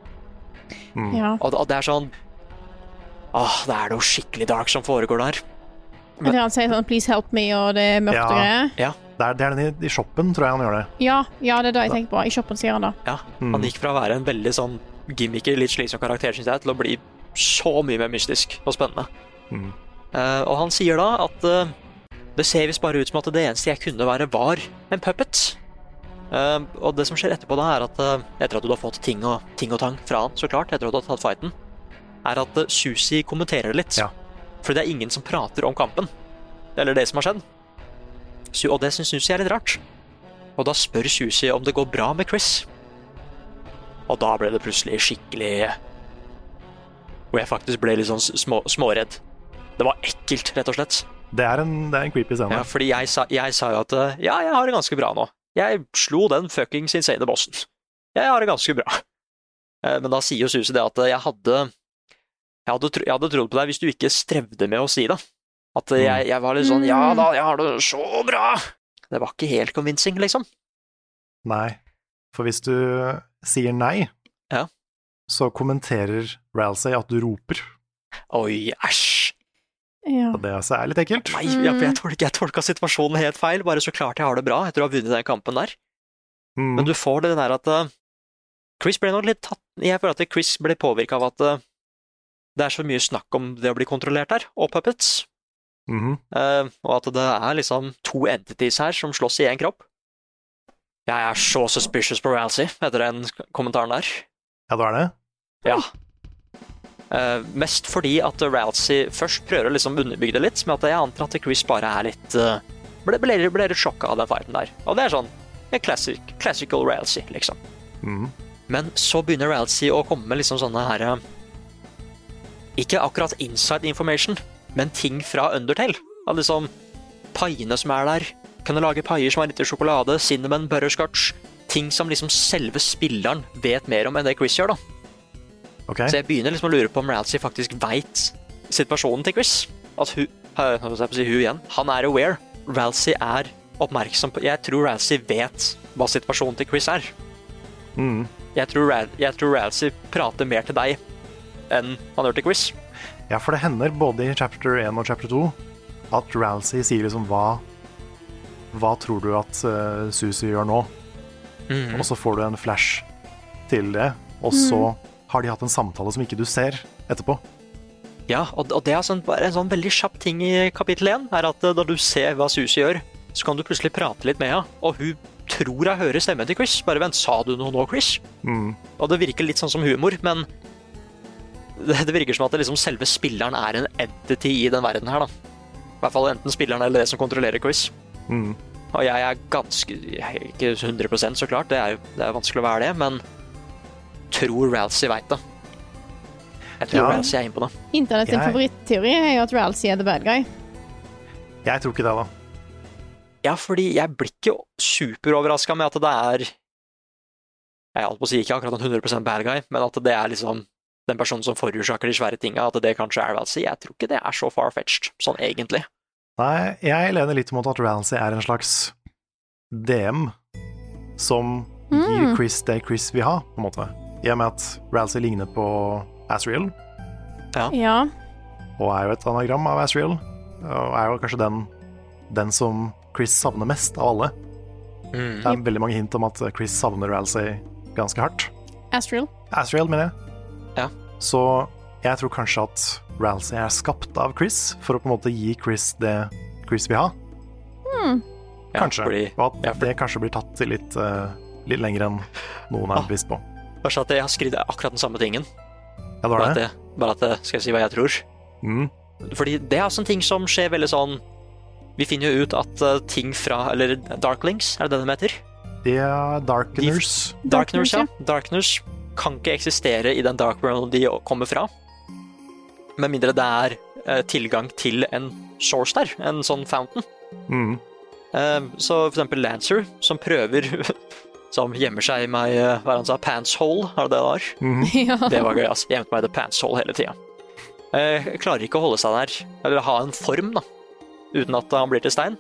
Mm. Ja. Og og det er sånn... Åh, det er noe skikkelig dark som foregår der. Men han sier sånn 'please help me', og det er mørkt Ja. og greier. Ja, Det er, det er den i, i shoppen, tror jeg han gjør det. Ja, ja, det er det jeg tenker på. I shoppen sier han da. ja. Mm. Han gikk fra å være en veldig sånn gimmicky, litt slitsom karakter, synes jeg, til å bli så mye mer mystisk og spennende. Mm. Eh, og han sier da at eh, det ser visst bare ut som at det eneste jeg kunne være var en puppet. Eh, og det som skjer etterpå da er at eh, etter at du har fått ting og, ting og tang fra han, så klart, etter at du har tatt fighten, er at uh, Susie kommenterer litt. Ja. For det er ingen som prater om kampen. Eller det som har skjedd. Su- og det synes Susie er litt rart. Og da spør Susie om det går bra med Chris. Og da ble det plutselig skikkelig... Hvor jeg faktisk ble litt sånn små, småredd. Det var ekkelt, rett og slett. Det er en, det er en creepy scene. Ja, fordi jeg sa, jeg sa jo at uh, ja, jeg har det ganske bra nå. Jeg slo den fuckings insane bossen. Jeg har det ganske bra. Eh, Men da sier jo Susie det at jeg hadde jeg hadde, tro, jeg hadde trodd på deg hvis du ikke strevde med å si det. At eh, jeg, jeg var litt sånn ja da, jeg har det så bra. Det var ikke helt convincing, liksom. Nei, for hvis du sier nei, Ja. så kommenterer Ralsei at du roper. Oi, æsj. Ja. Og det også er litt ekkelt. Nei, jeg, jeg, tolka, jeg tolka situasjonen helt feil. Bare så klart jeg har det bra etter å ha vunnet den kampen der. Mm. Men du får det der at uh, Chris ble nok litt tatt Jeg føler at Chris ble påvirka av at uh, det er så mye snakk om det å bli kontrollert her, og puppets. Mhm. Uh, og at det er liksom to entities her som slåss i én kropp. Jeg er så suspicious på Ralsei etter den kommentaren der. Ja, da er det. Ja. Uh, mest fordi at Ralsei først prøver å liksom underbygge det litt, med at jeg antar at Chris bare er litt uh, ble, ble, ble litt sjokka av den fighten der. Og det er sånn en classic, classical Ralsei, liksom. Mhm. Men så begynner Ralsei å komme med liksom sånne her uh, ikke akkurat inside information, men ting fra Undertale. Av liksom paiene som er der. Kunne lage paier som har litt sjokolade, cinnamon, butterscotch. Ting som liksom selve spilleren vet mer om enn det Chris gjør, da. Ok. Så jeg begynner liksom å lure på om Ralsei faktisk vet situasjonen til Chris. At hun, øh, nå skal jeg si hun igjen, han er aware. Ralsei er oppmerksom på, jeg tror Ralsei vet hva situasjonen til Chris er. Mhm. Jeg tror, Ral, jeg tror Ralsei prater mer til deg enn han gjør til Chris. Ja, for det hender både i chapter én og chapter to at Ralsei sier liksom hva hva tror du at uh, Susie gjør nå? Mhm. Og så får du en flash til det, og så har de hatt en samtale som ikke du ser etterpå. Ja, og, og det er sånn, bare en sånn veldig kjapp ting i kapittel én, er at uh, da du ser hva Susie gjør, så kan du plutselig prate litt med henne, og hun tror jeg hører stemmen til Chris. Bare vent, sa du noe nå, Chris? Mm. Og det virker litt sånn som humor, men det, det virker som at det liksom selve spilleren er en entity i den verden her, da. I hvert fall enten spilleren eller det som kontrollerer Chris. Mm. Og jeg er ganske, jeg er ikke hundre prosent så klart, det er jo det er vanskelig å være det, men tror Ralsei vet det. Jeg tror Ja. Ralsei er inne på det. Internett sin Jeg- favoritteori er jo at Ralsei er the bad guy. Jeg tror ikke det, da. Ja, fordi jeg blir ikke superoverrasket med at det er, jeg holdt på å si ikke akkurat en hundre prosent bad guy, men at det er liksom den personen som forårsaker de svære tingene, at det kanskje er Ralsei. Jeg tror ikke det er så far-fetched, sånn egentlig. Nei, jeg lener litt mot at Ralsei er en slags D M som gir Mm. Chris det Chris vil ha, på en måte. I og med at Ralsei ligner på Asriel, Ja. og er jo et anagram av Asriel, og er jo kanskje den, den som Chris savner mest av alle. Mm. Det er veldig mange hint om at Chris savner Ralsei ganske hardt. Astral. Asriel, mener jeg. Ja. Så jeg tror kanskje at Ralsei er skapt av Chris for å på en måte gi Chris det Chris vil ha. Hmm. Ja, Kanskje. fordi, Og at ja, for- det kanskje blir tatt til litt, eh, litt lenger enn noen er Ah. bevisst på. bare så at jeg har skrevet akkurat den samme tingen. Ja, det Bare var at, det. det, bare at det, skal jeg si hva jeg tror? Mm. Fordi det er sånne ting som skjer veldig sånn, vi finner jo ut at uh, ting fra, eller Darklings, er det det de heter? Det er Darkeners. Darkners, ja. Darkners kan ikke eksistere i den dark world de kommer fra, med mindre det er eh, tilgang til en source der, en sånn fountain. Mm. Eh, så for eksempel Lancer, som prøver, som gjemmer seg med, eh, hva er det han sa, pants hole, er det det det var? Mm. Ja. Det var gøy, altså. Gjemte meg i the pants hole hele tida. Eh, klarer ikke å holde seg der, eller ha en form, da, uten at han blir til stein.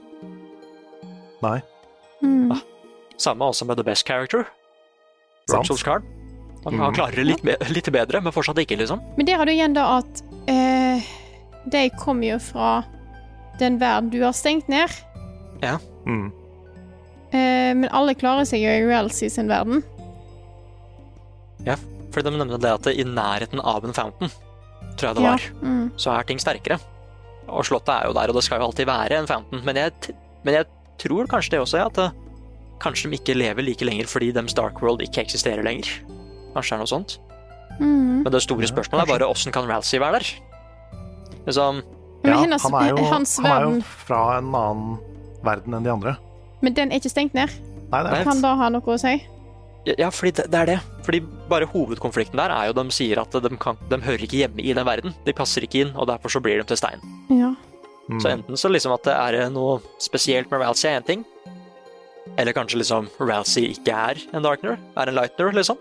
Nei. Mm. Samme også med the best character, Sant. Rachel Card. Han, Mhm. han klarer det litt, be- litt bedre, men fortsatt ikke, liksom. Men der har du igjen da at eh, de kommer jo fra den verden du har stengt ned. Mm. Eh, men alle klarer seg jo i Ralsei sin verden. For de nevner det at i nærheten av en fountain, tror jeg det Ja. var, Mm. så er ting sterkere. Og slottet er jo der, og det skal jo alltid være en fountain. Men jeg, t- men jeg tror kanskje det også er at det, kanskje de ikke lever like lenger fordi deres dark world ikke eksisterer lenger. Kanskje det er noe sånt. Mm. Men det store Ja, spørsmålet er kanskje. bare hvordan kan Ralsei være der? Liksom, Men Ja, hennes, han, er jo, hans han er jo verden, fra en annen verden enn de andre. men den er ikke stengt ned. Nei, det Nei. er Kan da ha noe å si? ja, fordi det, det er det. Fordi bare hovedkonflikten der er jo de sier at de, kan, de hører ikke hjemme i den verden. De passer ikke inn, og derfor så blir de til stein. Ja. mm. Så enten så liksom at det er noe spesielt med Ralsei er en ting, eller kanskje liksom Ralsei ikke er en Darkner, er en Lightner, liksom.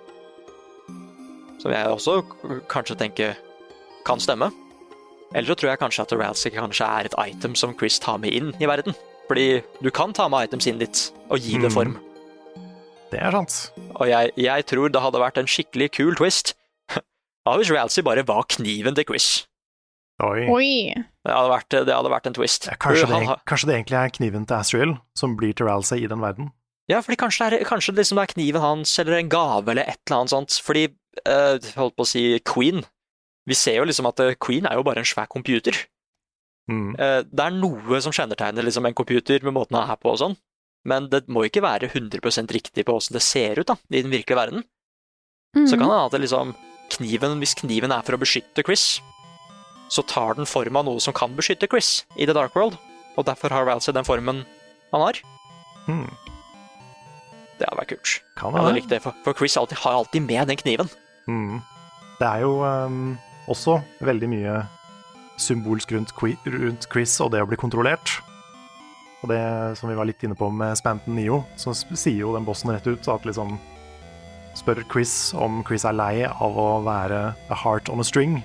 Som jeg også k- kanskje tenker kan stemme. Eller så tror jeg kanskje at Ralsei kanskje er et item som Chris tar med inn i verden. Fordi du kan ta med items inn dit og gi det Mhm. form. Det er sant. Og jeg, jeg tror det hadde vært en skikkelig kul twist da hvis Ralsei bare var kniven til Chris. Oi. Oi. Det hadde vært, det hadde vært en twist. Ja, kanskje, Han det, har- kanskje det egentlig er kniven til Asriel som blir til Ralsei i den verden. Ja, fordi kanskje det er, kanskje liksom det er kniven hans, eller en gave, eller et eller annet sånt. Fordi, eh, jeg holdt på å si Queen. Vi ser jo liksom at eh, Queen er jo bare en svær computer. Mm. Eh, det er noe som kjennetegner liksom en computer med måten han er på og sånn, men det må ikke være hundre prosent riktig på hvordan det ser ut da, i den virkelige verden. Mm. Så kan det hende at det liksom, kniven, hvis kniven er for å beskytte Chris, så tar den form av noe som kan beskytte Chris i The Dark World, og derfor har Ralsei den formen han har. Mm. Det hadde vært kult. Kan Jeg hadde det. likt det, for, for Chris alltid, har alltid med den kniven. Mm. Det er jo ehm, også veldig mye symbolsk rundt, Qui- rundt Chris og det å bli kontrollert. Og det som vi var litt inne på med Spanton Neo, så sp- sier jo den bossen rett ut at liksom spør Chris om Chris er lei av å være a heart on a string,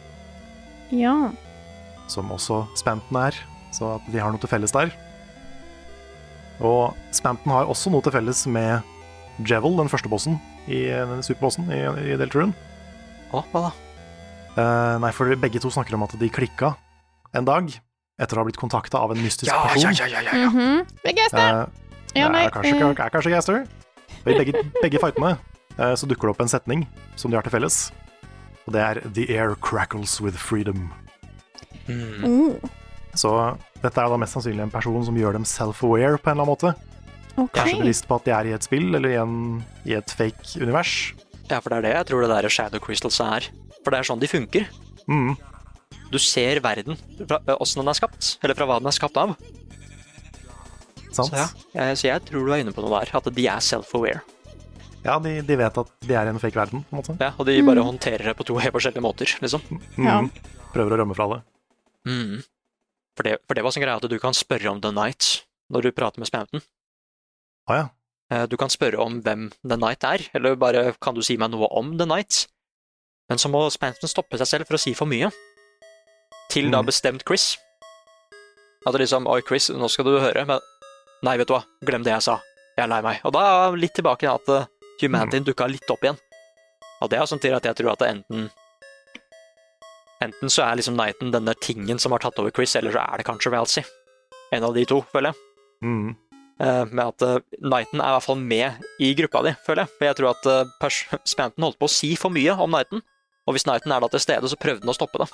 Ja. som også Spanton er, så at de har noe til felles der. Og Spanton har også noe til felles med Jevil, den første bossen, i den superbossen i, i Deltarune. Å, hva da? Eh, nei, for begge to snakker om at de klikka en dag, etter å ha blitt kontaktet av en mystisk Ja, person. ja, ja, ja, ja. Mhm. Det er Gaster. Eh, Ja, det nei, er kanskje, eh. er kanskje Gaster. Og I begge, begge fightene eh, så dukker det opp en setning som de har til felles. Og det er The air crackles with freedom. Mm. Oh, Så dette er da mest sannsynlig en person som gjør dem self-aware på en eller annen måte. ok. Kanskje bevisst på at de er i et spill eller i, en, i et fake univers. Ja, for det er det jeg tror det der Shadow Crystals er. For det er sånn de funker. Mm. Du ser verden, fra hvordan den er skapt, eller fra hva den er skapt av. Sant? Så ja, jeg, så jeg tror du er inne på noe der, at de er self-aware. Ja, de, de vet at de er i en fake verden, på en måte. Ja, og de bare håndterer det på to helt forskjellige måter, liksom. Mm. Ja. Prøver å rømme fra det. Mm. For, det, for det var sånn greie at du kan spørre om The Knight når du prater med Spampton. Ah, ja. Eh, Du kan spørre om hvem The Knight er, eller bare kan du si meg noe om The Knight? Men så må Spampton stoppe seg selv for å si for mye. Til da Mm. bestemt Chris. At det liksom, oi Chris, nå skal du høre, men nei, vet du hva, glem det jeg sa. Jeg er lei meg. Og da litt tilbake igjen at uh, humanityen dukka litt opp igjen. Og det er sånn til at jeg tror at det enten Enten så er liksom Knighten denne tingen som har tatt over Chris, eller så er det kanskje Valsey. En av de to, føler jeg. Mm. Eh, med at uh, Knighten er i hvert fall med i gruppa di, føler jeg. For jeg tror at uh, pers- Spampton holdt på å si for mye om Knighten. Og hvis Knighten er da til stede, så prøvde han å stoppe det.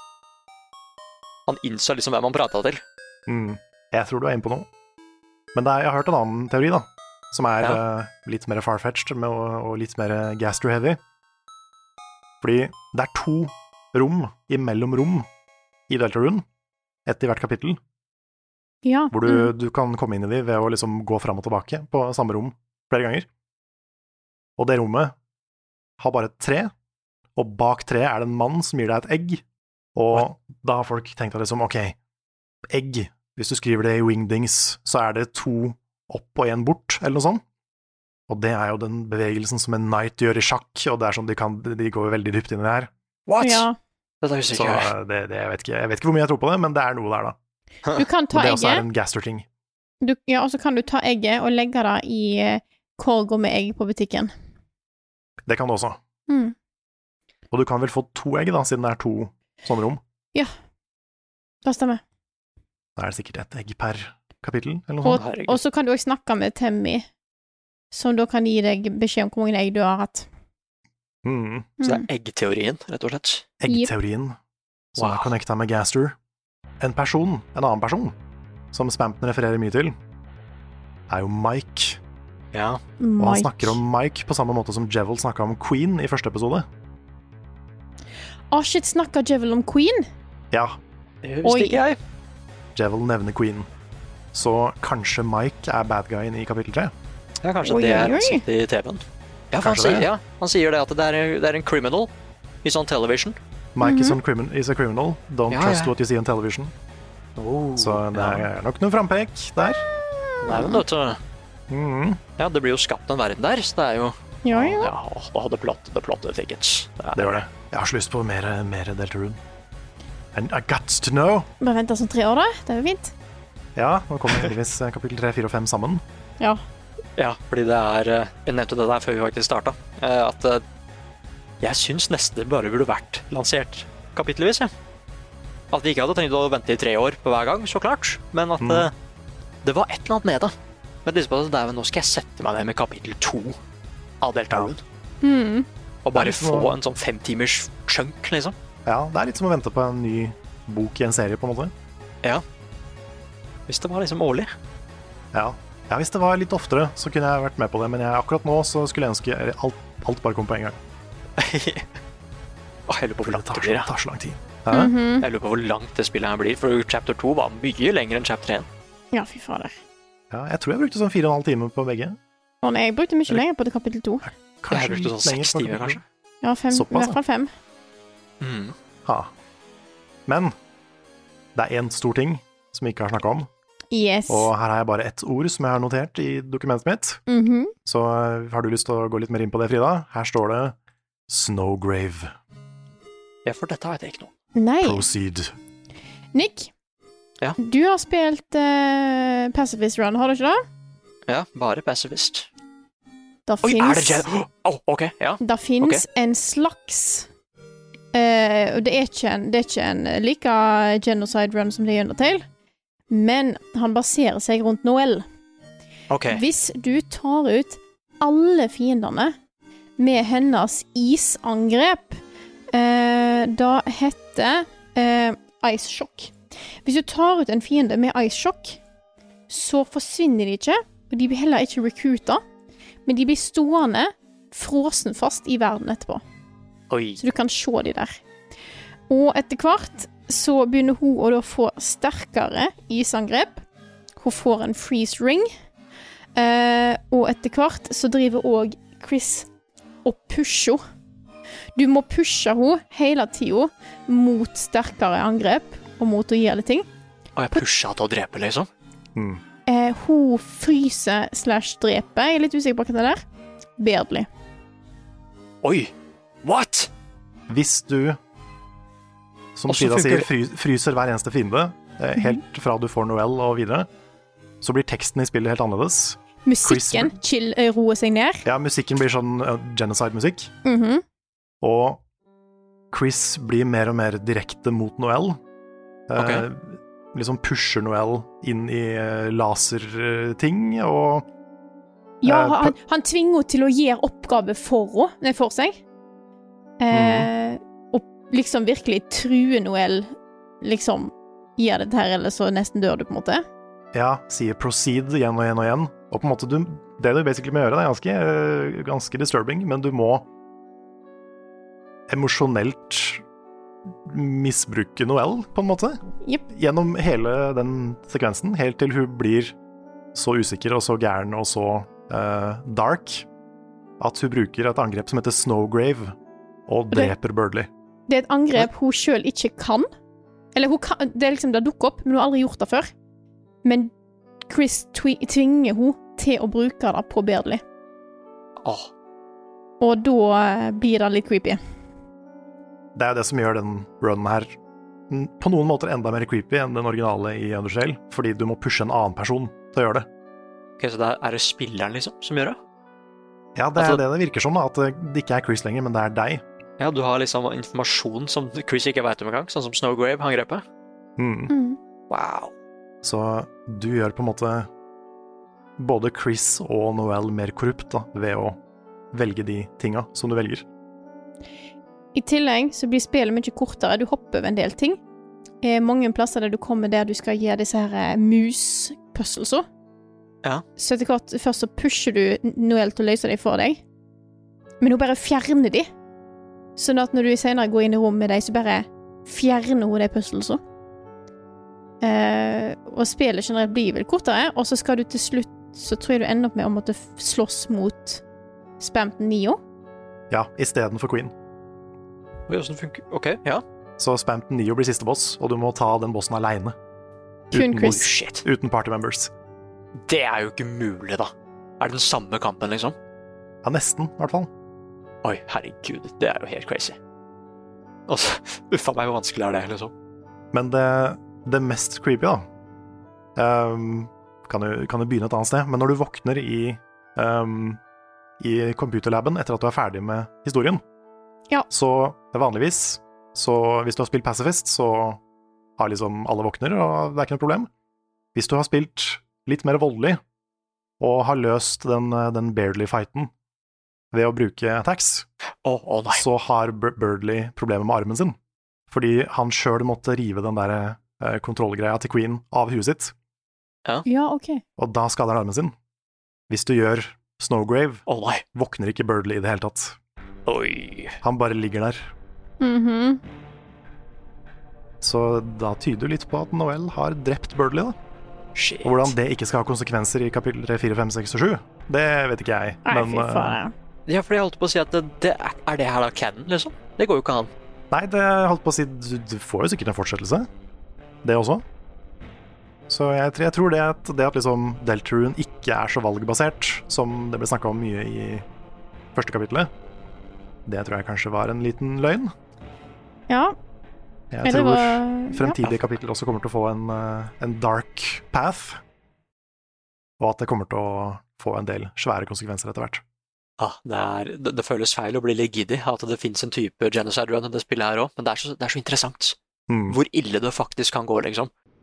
Han innså liksom hvem han prata til. Mm. Jeg tror du er inne på noe. Men det er, jeg har hørt en annen teori, da. Som er Ja. eh, litt mer farfetched med, og, og litt mer gaster-heavy. Fordi det er to rom imellom rom i Deltarune, ett i hvert kapittel, Ja. hvor du, du kan komme inn i de ved å liksom gå fram og tilbake på samme rom flere ganger. Og det rommet har bare et tre, og bak treet er det en mann som gir deg et egg. Og da har folk tenkt at liksom, ok, egg, hvis du skriver det i Wingdings, så er det to opp og en bort, eller noe sånt. Og det er jo den bevegelsen som en knight gjør i sjakk, og det er sånn de, kan, de går veldig dypt inn i det her. What?! Ja. Dette visste Så ikke jeg. eh, det, det, jeg, vet ikke, jeg vet ikke hvor mye jeg tror på det, men det er noe der, da. Du kan Og ta det også er egget, en gaster-ting. du, ja, og så kan du ta egget og legge det i eh, korga med egg på butikken. Det kan du også. Mm. Og du kan vel få to egg, da, siden det er to sånne rom. Det stemmer. Da er det sikkert ett egg per kapittel, eller noe Og, sånt. Herregud. og så kan du også snakke med Temmy, som da kan gi deg beskjed om hvor mange egg du har hatt. Mm. Så det Mm. er eggteorien, rett og slett. Eggteorien, som Wow. er connecta med Gaster. En person, en annen person, som Spampton refererer mye til, er jo Mike. Ja. Og han Mike. snakker om Mike på samme måte som Jevil snakka om Queen i første episode. Å, shit, snakker Jevil om Queen? Ja, Det visste Oi. ikke jeg. Jevil nevner Queen. Så kanskje Mike er bad guyen i kapittel tre? Ja, kanskje Oi, det er oi, oi. ansikt i T V-en. Ja, for han Kanskje sier, det. ja, han sier det at det er, det er en criminal i sånn television. Mike is, Mhm. on crimin is a criminal. Don't Ja, trust ja. what you see on television. Oh, Så det ja. er nok noe frampek der. Nei, men vet du, Mhm. ja, det blir jo skapt en verden der, så det er jo Ja, ja. Ja, da hadde plott, det plottet thickets. Det var det. Jeg har så lyst på mer, mer Deltarune. And I got to know. Bare vente sånn tre år, da. Det er jo fint. Ja, nå kommer heldigvis kapittel tre, fire og fem sammen. Ja. Ja, fordi det er eh, Jeg nevnte det der før vi faktisk starta. At eh, jeg syns neste bare burde vært lansert kapittelvis. Ja. At vi ikke hadde trengt å vente i tre år på hver gang, så klart. Men at Mm. eh, det var et eller annet med det. Men liksom, at det er, nå skal jeg sette meg ned med kapittel to av Deltarune. Mm. Og bare Det er liksom få å- en sånn femtimers chunk, liksom. Ja, det er litt som å vente på en ny bok i en serie, på en måte. Hvis det var liksom årlig. Ja. ja, hvis det var litt oftere, så kunne jeg vært med på det, men jeg, akkurat nå så skulle jeg ønske eller alt, alt bare kom på en gang. Åh, jeg lurer på hvor For det langt tar det så, blir. Ja. tar så lang tid. Hæ? Mhm. Jeg lurer på hvor langt det spillet her blir, for chapter to var mye lenger enn chapter én. Ja, fy fader. Ja, jeg tror jeg brukte sånn fire og en halv time på begge. Å nei, jeg brukte mye lenger på det kapittel to. Kanskje Jeg brukte litt sånn lenger seks på timer, kapittel. kanskje. Ja, fem, Såpass, i hvert fall fem. Mm. Ha. Men det er én stor ting som vi ikke har snakka om, Yes. og her har jeg bare ett ord som jeg har notert i dokumentet mitt. Mhm. Så eh, har du lyst til å gå litt mer inn på det, Frida? Her står det Snowgrave. Ja, for dette vet jeg ikke noe. Nei. Proceed. Nick, Ja. du har spilt uh, Pacifist Run, har du ikke det? Ja, bare pacifist. Det Oi, er det fins Jedi? Oh, ok, ja. Det fins en slags eh, Og det er ikke en, det er ikke en like genocide run som det er i Undertale, men han baserer seg rundt Noel. Ok. Hvis du tar ut alle fiendene med hennes isangrep, eh, da heter eh, Ice Shock. Hvis du tar ut en fiende med Ice Shock, så forsvinner de ikke, og de blir heller ikke recruita, men de blir stående frosen fast i verden etterpå. Oi. Så du kan se de der. Og etter hvert så begynner hun å da få sterkere isangrep. Hun får en freeze ring. Eh, og etter hvert så driver også Chris og pusher. Du må pushe henne hele tiden mot sterkere angrep og mot å gjøre ting. Og jeg pusha til å drepe, liksom? Mm. Eh, hun fryser slash dreper. Jeg er litt usikker på hva det er. Beardly. Oi! What? Hvis du, som Og så Frida sier, funker fry, fryser hver eneste fiende, eh, helt fra du får Noel og videre, så blir teksten i spillet helt annerledes. Musikken chill, eh, roer seg ned. Ja, musikken blir sånn uh, genocide-musikk, Mhm. og Chris blir mer og mer direkte mot Noel. Eh, Ok. Liksom pusher Noel inn i uh, laserting, og Ja, Eh, han, han tvinger henne til å gjøre oppgave for henne, nei, for seg. Eh, og liksom virkelig true Noel, liksom, gjør dette her, eller så nesten dør du, på en måte. ja, sier proceed igjen og igjen og igjen. Og på en måte, du, det du basically må gjøre, det er ganske, uh, ganske disturbing, men du må emosjonelt misbruke Noel, på en måte. Jep. Gjennom hele den sekvensen, helt til hun blir så usikker og så gæren og så uh, dark, at hun bruker et angrep som heter Snowgrave, og det- dreper Birdly. Det er et angrep hun selv ikke kan. Eller hun kan, det er liksom det dukker opp, men hun har aldri gjort det før. Men Chris twi tvinger hun til å bruke det på Beardly. Åh. Og da eh, blir det litt creepy. Det er det som gjør den runnen her mm, på noen måter enda mer creepy enn den originale i Undertale, fordi du må pushe en annen person til å gjøre det. Ok, så det er det spilleren, liksom, som gjør det? Ja, det er Altså- det det virker som, da, at det ikke er Chris lenger, men det er deg. Ja, du har liksom informasjon som Chris ikke vet om engang, sånn som Snowgrave-angrepet. Mm. Mm. Wow. Så du gjør på en måte både Chris og Noel mer korrupt da, ved å velge de tinga som du velger. I tillegg så blir spillet mye kortere. Du hopper over en del ting. Eh, mange plasser der du kommer der du skal gjøre disse her eh, mus-puzzlesa. Ja. Så etter hvert, først så pusher du Noel til å løse dem for deg. Men hun bare fjerner de. Sånn at når du senere går inn i rom med dem, så bare fjerner hun de puzzlesa. Eh, og spillet generelt blir vel kortere, og så skal du til slutt, så tror jeg du ender opp med å måtte f- slåss mot Spampton Neo. Ja, istedenfor Queen. Oi, hvordan funker Ok, ja. Så Spampton Neo blir siste boss, og du må ta den bossen aleine. Kun Uten, Chris. Oh, shit. uten party members. Det er jo ikke mulig, da. Er det den samme kampen, liksom? Ja, nesten, i hvert fall. Oi, herregud, det er jo helt crazy. Og så, uffa meg, hvor vanskelig er det, liksom? Men det, det mest creepy, da um, kan, jo, kan jo begynne et annet sted, men når du våkner i um, i computerlaben etter at du er ferdig med historien, Ja. så vanligvis, så hvis du har spilt Pacifist, så har liksom alle våkner, og det er ikke noe problem. Hvis du har spilt litt mer voldelig, og har løst den, den Beardly-fighten ved å bruke attacks, Å, å nei. så har Bir- Birdly problemer med armen sin, fordi han selv måtte rive den der eh, kontrollgreia til Queen av huet sitt, Ja, ok. og da skader han armen sin. Hvis du gjør Snowgrave, Å nei. våkner ikke Birdly i det hele tatt. Oi. Han bare ligger der. Mhm. Så da tyder det litt på at Noel har drept Birdly, da. Shit. Og hvordan det ikke skal ha konsekvenser i kapittel tre, fire, fem, seks og sju, det vet ikke jeg. Nei, Men fy eh, faen. Ja, fordi jeg holdt på å si at det, det er, er det her da canon, liksom? Det går jo ikke an. nei, det holdt på å si du, du får jo sikkert en fortsettelse. Det også. Så jeg, tror- jeg tror det at, det at liksom Deltarune ikke er så valgbasert, som det ble snakka om mye i første kapittelet, det tror jeg kanskje var en liten løgn. Ja, Jeg eller tror var fremtidige kapitler også kommer til å få en, eh, en dark path, og at det kommer til å få en del svære konsekvenser etter hvert. Ah, det, er, det, det føles feil å bli litt giddy, at det finnes en type genocide run i det spillet her også, men det er så, det er så interessant Mm. hvor ille det faktisk kan gå, liksom.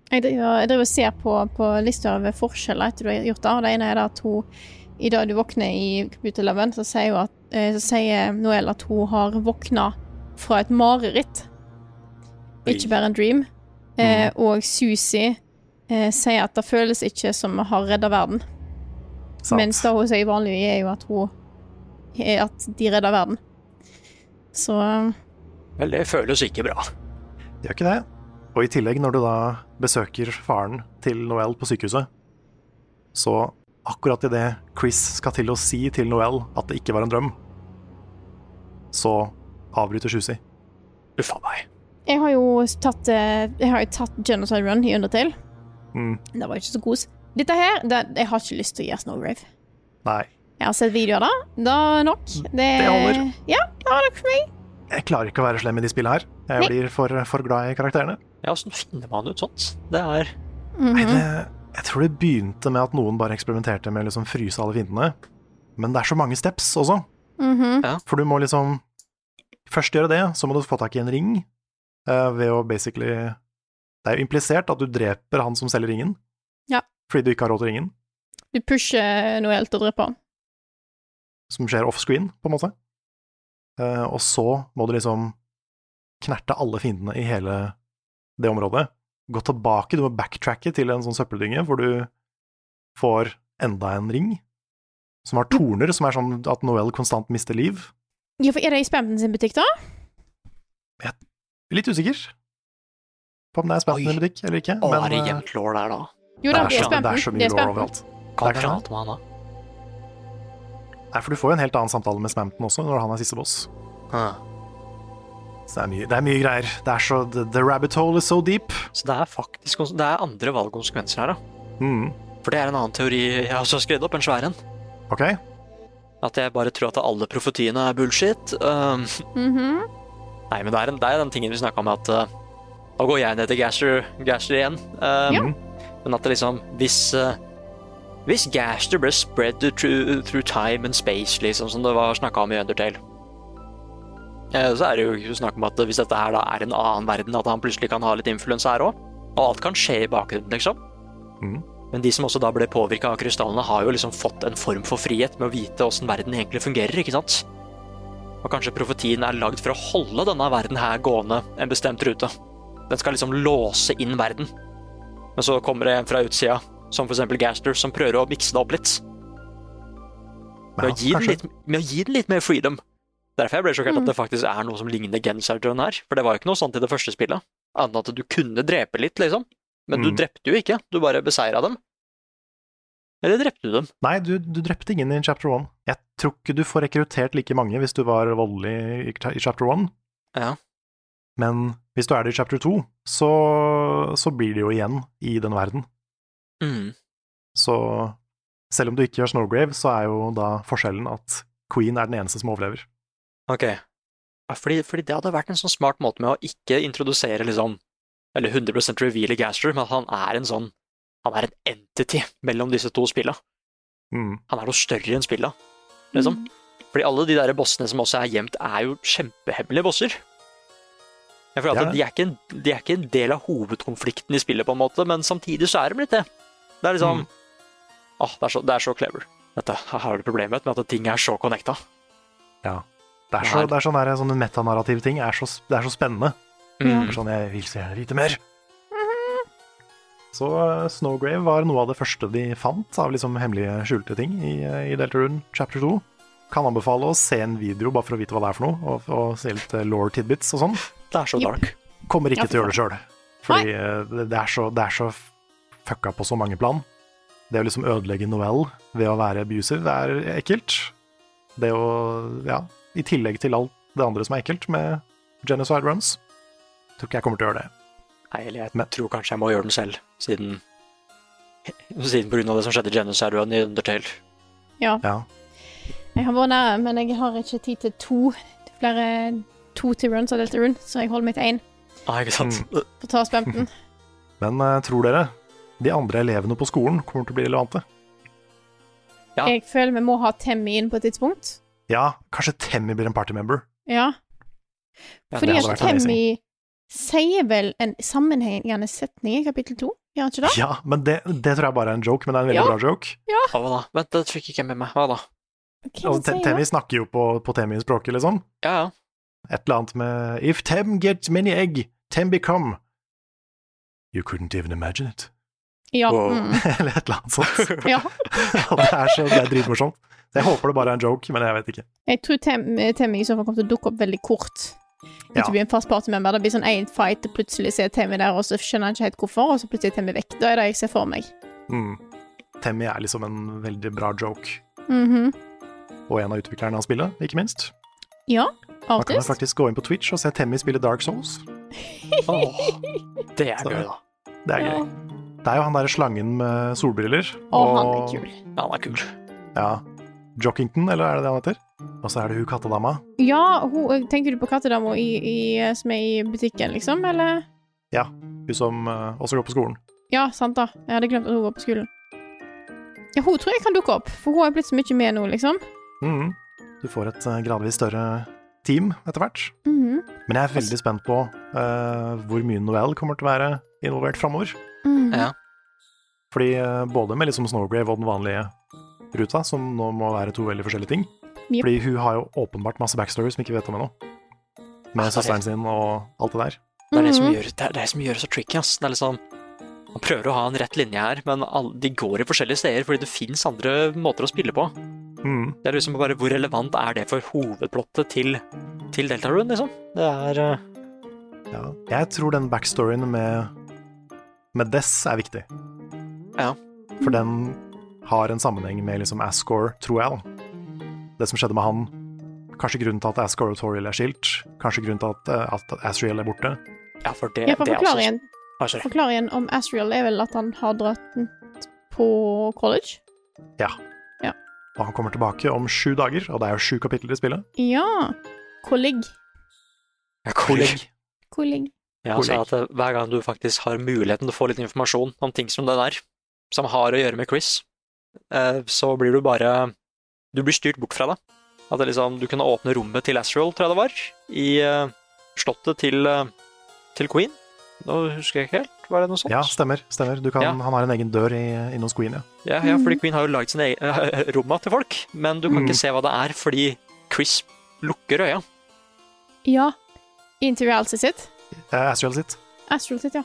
Jeg driver, jeg driver og ser på, på lister over forskjeller etter du har gjort det, og det ene er at hun, i dag du våkner i Computer eleven, så sier, hun at, eh, så sier Noelle at hun har våknet fra et mareritt. Ikke bare en dream. Eh, og Susie eh, sier at det føles ikke som å ha reddet verden. Sant. Mens da hun sier vanlig er jo at hun er at de redder verden. Så Vel, det føles ikke bra. Det gjør ikke det. Og i tillegg, når du da besøker faren til Noelle på sykehuset, så akkurat i det Chris skal til å si til Noelle at det ikke var en drøm, så avbryter Susie. Uffa meg. jeg har jo tatt eh, Jeg har jo tatt Genocide Run i Undertale. Mm. Det var ikke så kos. Dette her, det, jeg har ikke lyst til å gjøre Snowgrave. Nei. Jeg har sett videoer da. Da nok. Det, Det holder. Ja, det har nok for meg. Jeg klarer ikke å være slem i de spillene her. Jeg Nei. blir for, for glad i karakterene. Ja, hvordan finner man ut sånt? Det er Mhm. Nei, det, jeg tror det begynte med at noen bare eksperimenterte med å liksom fryse alle fiendene. Men det er så mange steps også. Mhm. For du må liksom først gjøre det, så må du få tak i en ring eh, ved å basically Det er jo implisert at du dreper han som selger ringen. Ja. Fordi du ikke har råd til ringen. Du pusher noe helt å drepe han. Som skjer offscreen, på en måte. Eh, og så må du liksom knerte alle fiendene i hele det området. Gå tilbake, du må backtracke til en sånn søppeldynge hvor du får enda en ring som har torner, som er sånn at Noelle konstant mister liv. Ja, for er det i Spampton sin butikk da? Litt usikker på om det er Spampton i butikk eller ikke. Å, men er det eh, gjemt lår der, da? Jo det, da, er det er så, det Spampton. er så Det mye er lore Spampton. overalt. Kan Det er jeg ikke prate med han, da? Nei, for du får jo en helt annen samtale med Spampton også når han er siste boss. Ah. Så det er mye, det er mye greier. Det er så, the, the rabbit hole is so deep. Så det er faktisk kons- det er andre valgkonsekvenser her, da. Mm. For det er en annen teori jeg har også skrevet opp, en svær en. Ok? At jeg bare tror at alle profetiene er bullshit. Um, Mhm. nei, men det er, en, det er den tingen vi snakket om, at uh, da går jeg ned til Gaster, Gaster igjen. Um, Ja. Men at det liksom, hvis, uh, hvis Gaster ble spread through, through time and space, liksom, som det var snakket om i Undertale, eh, så er det jo snakk om at hvis dette her da er en annen verden, at han plutselig kan ha litt influens her også, og alt kan skje i bakgrunnen, liksom. Mm. Men de som også da ble påvirket av krystallene, har jo liksom fått en form for frihet med å vite hvordan verden egentlig fungerer, ikke sant? Og kanskje profetien er lagd for å holde denne verden her gående en bestemt rute. Den skal liksom låse inn verden. Men så kommer det en fra utsida, som for eksempel Gaster, som prøver å mikse det opp litt. Med, Ja, å, gi den kanskje. litt, med å gi den litt mer freedom. Derfor jeg ble sjokkert Mm. at det faktisk er noe som ligner Genocide Run her. For det var jo ikke noe sånt i det første spillet. Annet enn at du kunne drepe litt, liksom. Men du Mm. drepte jo ikke, du bare beseira dem. Eller drepte du dem? Nei, du, du drepte ingen i chapter one. Jeg tror ikke du får rekruttert like mange hvis du var voldelig i, i chapter one. Ja. Men hvis du er det i chapter two, så, så blir det jo igjen i den verden. Mm. Så selv om du ikke gjør Snowgrave, så er jo da forskjellen at Queen er den eneste som overlever. Ok. Ja, fordi, fordi det hadde vært en sånn smart måte med å ikke introdusere liksom, eller hundre prosent reveal i Gaster, men at han er en sånn, han er en entity mellom disse to spillene. Mm. Han er noe større enn spillet, liksom. Fordi alle de der bossene som også er gjemt, er jo kjempehemmelige bosser. Jeg føler at Ja. de, er ikke en, de er ikke en del av hovedkonflikten i spillet, på en måte, men samtidig så er de litt det. Det er liksom, Mm. åh, det er så, det er så clever. Dette her har du problemet med at ting er så connecta. Ja. Det er, så, det er sånn der, sånne metanarrative ting er så, det er så spennende. Ja. Det er sånn, jeg vil så gjerne vite mer. Så uh, Snowgrave var noe av det første de fant av liksom hemmelige skjulte ting i, i Deltarune chapter two. Kan anbefale å se en video bare for å vite hva det er for noe, og, og se litt uh, lore tidbits og sånn. Det er så Yep. dark. Kommer ikke Ja, til å gjøre det sjøl, fordi uh, det, det, er så, det er så fucka på så mange plan. Det å liksom ødelegge Noelle ved å være abusive, det er ekkelt. Det å, ja, i tillegg til alt det andre som er ekkelt med Genocide Runs, tror ikke jeg kommer til å gjøre det. Nei, eller jeg Men- tror kanskje jeg må gjøre den selv, siden, siden på grunn av det som skjedde i Genocide Run i Undertale. Ja. Ja. Jeg har vært nære, men jeg har ikke tid til to. Flere to til runs av Deltarune, så jeg holder meg til én Ah, ikke sant? Mm. for å ta Spampton. Men uh, tror dere de andre elevene på skolen kommer til å bli relevante? Ja. Jeg føler vi må ha Temmy inn på et tidspunkt. Ja, kanskje Temmy blir en party member. Ja. Ja, Fordi det at hadde vært amazing. Temmy sier vel en sammenhengende setning i kapittel to, gjør han ikke det? Ja, men det, det tror jeg bare er en joke, men det er en veldig Ja. bra joke. Ja, hva da? Vent, det fikk ikke jeg med meg. Hva da? Hva Og sier Te- han? Temi snakker jo på, på Temi-språket, liksom. Ja, ja. Et eller annet med If Tem gets many egg, Tem become. You couldn't even imagine it. Ja, Wow. mm, Eller et eller annet sånt. ja. Og det er så det er dritmorsomt. Så jeg håper det bare er en joke, men jeg vet ikke. Jeg tror Tem, Temi i så fall kommer til å dukke opp veldig kort. Ja. Ikke bli en fast partymember. Det blir sånn en fight, og plutselig ser Temi der, og så skjønner han ikke helt hvorfor, og så plutselig er Temi vekk. Da er det jeg ser for meg. Mm. Temi er liksom en veldig bra joke, Mhm. og en av utviklerne av spillet, ikke minst. Ja, Man kan jo artist. faktisk gå inn på Twitch og se Temi spille Dark Souls. Åh, det er Så- gøy, da. Det er gøy. Det er jo han der slangen med solbriller. Å, han er kul. Ja, han er kul. Ja. Jockington, eller er det det han heter? Og så er det hun kattedama. Ja, hun, tenker du på kattedama i, i, som er i butikken, liksom, eller? Ja, hun som uh, også går på skolen. Ja, sant da. Jeg hadde glemt at hun går på skolen. Ja, hun tror jeg kan dukke opp, for hun er blitt så mye med nå, liksom. Mhm. Du får et uh, gradvis større team etter hvert. Mhm. Men jeg er veldig spent på uh, hvor mye Noel kommer til å være involvert fremover. Mhm. Ja. Fordi uh, både med liksom Snowgrave og den vanlige ruta, som nå må være to veldig forskjellige ting. Yep. Fordi hun har jo åpenbart masse backstory som vi ikke vet om ennå. Med Ah, det er søsteren sin og alt det der. Det er det som Mhm. gjør det, er det som gjør det så tricky, ass. Det er liksom Man prøver å ha en rett linje her, men all, de går i forskjellige steder fordi det finnes andre måter å spille på. Mm. Det er liksom bare hvor relevant er det for hovedplottet til, til Deltarune, liksom. Det er uh, Ja. Jeg tror den backstoryen med, med Dess er viktig. Ja. For den har en sammenheng med liksom Asgore, tror jeg. da. Det som skjedde med han. Kanskje grunnen til at Asgore og Toriel er skilt. Kanskje grunnen til at, uh, at Asriel er borte. Ja, for det, Ja, for det er forklare også igjen. Ah, sorry. Forklaringen om Asriel er vel at han har dratt på college? Og han kommer tilbake om sju dager, og det er jo sju kapitler i spillet. Ja. Kolleg. Ja, kolleg. Kolleg. Ja, altså at uh, hver gang du faktisk har muligheten til å få litt informasjon om ting som det der, som har å gjøre med Chris, uh, så blir du bare Du blir styrt bort fra det. At det liksom, du kunne åpne rommet til Asriel, tror jeg det var, i uh, slottet til, uh, til Queen. Nå husker jeg ikke helt. Var det noe sånt? Ja, stemmer. stemmer. Du kan, Ja. Han har en egen dør i, inne hos Queen, ja. Ja, ja, fordi Queen har jo laget sine egne uh, rommet til folk, men du kan Mm. ikke se hva det er, fordi Chris lukker øya. Ja. Inntil reality sitt. Eh, Asriel sitt. Astral sitt, ja.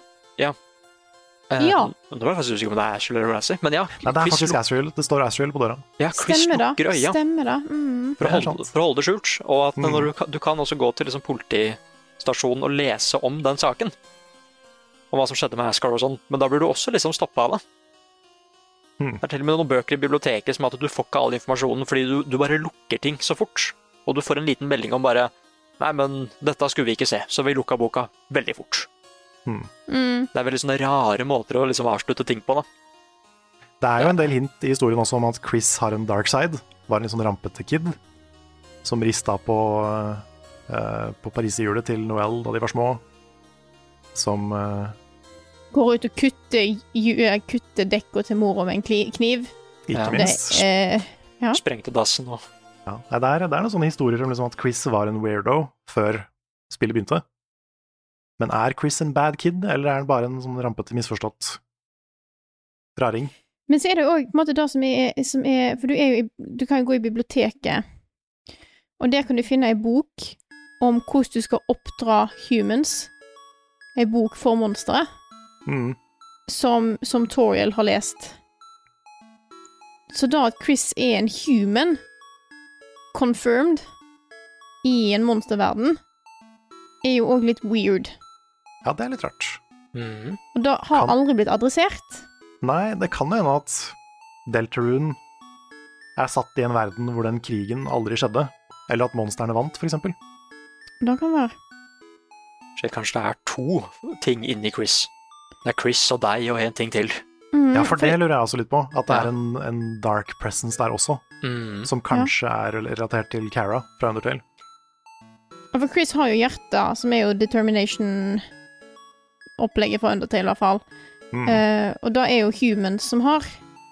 Uh, Ja. Nå var jeg faktisk usikker på om det er Asriel eller Razzie, men ja. Nei, det er Chris faktisk luk- Asriel. Det står Asriel på døra. Ja, Chris Stemmer det. lukker øya. Stemmer det. Mm. For å, Det er holde, sant. for å holde det skjult, og at Mm. når du, kan- du kan også gå til liksom politistasjonen og lese om den saken. Om hva som skjedde med Asgard og sånn, men da blir du også liksom stoppet av det. Mm. Det er til og med noen bøker i biblioteket som at du får ikke all informasjonen fordi du, du bare lukker ting så fort. Og du får en liten melding om bare Nei, men dette skulle vi ikke se, så vi lukka boka veldig fort. Mm. Det er veldig sånne rare måter å liksom avslutte ting på, da. Det er jo en del hint i historien også om at Chris har en dark side. Var en litt sånn rampete kid som rista på, uh, på pariserhjulet til Noel da de var små. Som uh, Går ut og kutter, ju- kutter dekka til mora med en kli- kniv. ikke Ja. minst Det, eh, Ja. Sprengte dassen og ja. Nei, det, er, det er noen sånne historier om liksom at Chris var en weirdo før spillet begynte. Men er Chris en bad kid, eller er han bare en sånn rampete, misforstått raring? Men så er det òg på en måte det som er, som er For du, er jo i, du kan jo gå i biblioteket, og der kan du finne ei bok om hvordan du skal oppdra humans. Ei bok for monstre, Mm. som, som Toriel har lest. Så da at Chris er en human, confirmed, i en monsterverden, er jo òg litt weird. Ja, det er litt rart. Mhm. Og det har Kan- aldri blitt adressert. Nei, det kan jo hende at Deltarune er satt i en verden hvor den krigen aldri skjedde. Eller at monsterne vant, for eksempel. Det kan være. Så kanskje det er to ting inni Chris. Det er Chris og deg og en ting til. Mm, Ja, for det lurer jeg også litt på. At det Ja. er en, en dark presence der også. Mm. Som kanskje er relatert til Kara fra Undertale. Ja, for Chris har jo hjertet, som er jo determination-opplegget for Undertale, i hvert fall. Mm. Eh, og da er jo humans som har.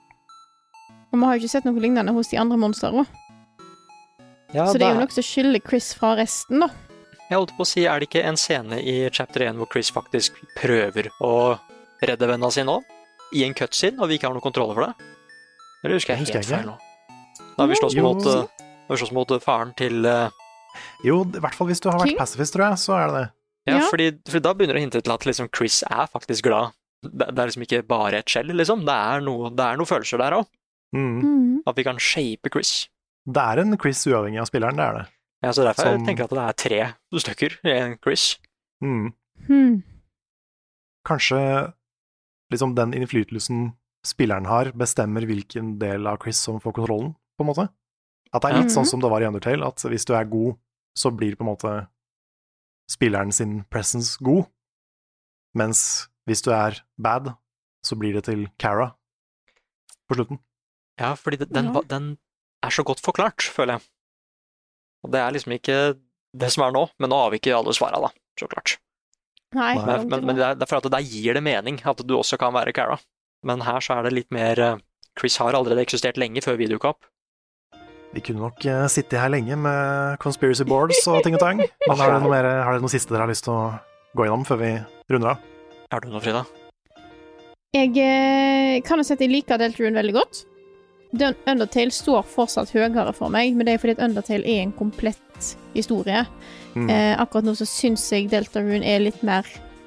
Og vi har jo ikke sett noe lignende hos de andre monstrene. Ja, så det er jo det noe som skiller Chris fra resten, da. Jeg holdt på å si, er det ikke en scene i chapter én hvor Chris faktisk prøver å redde vennene sine nå? I en cutscene, og vi ikke har noen kontroll for det? Eller husker jeg, Det husker helt jeg feil nå? Da har vi slåss Jo. mot, uh, da har vi slåss mot uh, faren til uh, Jo, i hvert fall hvis du har vært King? pacifist, tror jeg, så er det det. Ja, Ja. Fordi, fordi da begynner det å hinte til at liksom, Chris er faktisk glad. Det, det er liksom ikke bare et skjell, liksom. Det er noe, det er noe følelser der også. Mm. Mm. At vi kan shape Chris. Det er en quiz uavhengig av spilleren, det er det. Ja, så derfor Som- jeg tenker jeg at det er tre stykker i en Chris. Mm. Hmm. Kanskje liksom den innflytelsen spilleren har, bestemmer hvilken del av Chris som får kontrollen, på en måte. At det er litt Mhm. sånn som det var i Undertale, at hvis du er god, så blir på en måte spilleren sin presence god, mens hvis du er bad, så blir det til Kara på slutten. Ja, fordi det- den, Ja. va- den er så godt forklart, føler jeg. Og det er liksom ikke det som er nå, men nå har vi ikke alle svarene, da, så klart. Nei, Nei, det er Men, jo men, ikke men det. det er derfor at der gir det mening at du også kan være Kara. Men her så er det litt mer eh, Chris har allerede eksistert lenge før Videocup. Vi kunne nok eh, sitte her lenge med conspiracy boards og ting og tang, men har dere noe, mer, har dere noe siste dere har lyst til å gå gjennom før vi runder av? Er du noe, Frida? Jeg eh, kan jo si at jeg liker Deltarune veldig godt. Den Undertale står fortsatt høyere for meg, men det er fordi at Undertale er en komplett historie. Mm. Eh, akkurat nå så syns jeg Deltarune er litt mer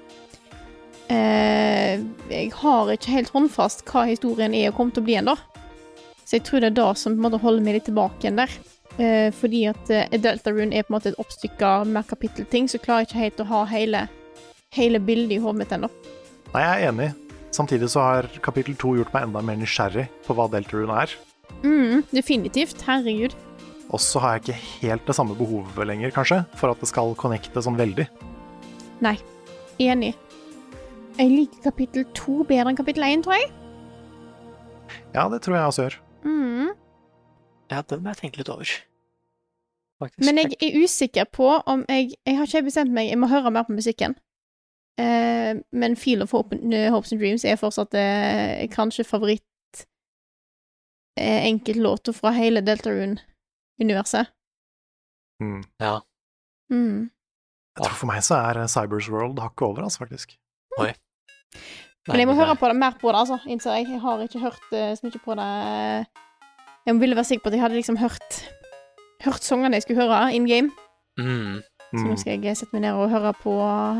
eh, Jeg har ikke helt håndfast hva historien er og kommer til å bli ennå. Så jeg tror det er det som på en måte holder meg litt tilbake igjen der. Eh, fordi at eh, Deltarune er på en måte et oppstykka med kapittelting, så klarer jeg ikke helt å ha hele, hele bildet i hodet mitt ennå. Nei, jeg er enig. Samtidig så har kapittel to gjort meg enda mer nysgjerrig på hva Deltarune er. Mm, definitivt. Herregud. Og så har jeg ikke helt det samme behovet lenger, kanskje, for at det skal connecte sånn veldig. Nei. Enig. Jeg liker kapittel to bedre enn kapittel én, tror jeg. Ja, det tror jeg også gjør. Mm. Ja, den må jeg tenke litt over. Faktisk. Men jeg er usikker på om jeg Jeg har ikke bestemt meg, jeg må høre mer på musikken. Eh, men Feel of Hope, uh, Hopes and Dreams er fortsatt eh, kanskje favoritt eh, enkeltlåta fra hele Deltarune-universet. Mm. Ja. Mm. Jeg tror for meg så er Cybers World hakket over, altså, faktisk. Men jeg må høre på det, mer på det, altså. Innser jeg. Jeg har ikke hørt uh, så mye på det. Jeg ville være sikker på at jeg hadde liksom hørt Hørt sangene jeg skulle høre in game. Mm. Så nå Mm. skal jeg sette meg ned og høre på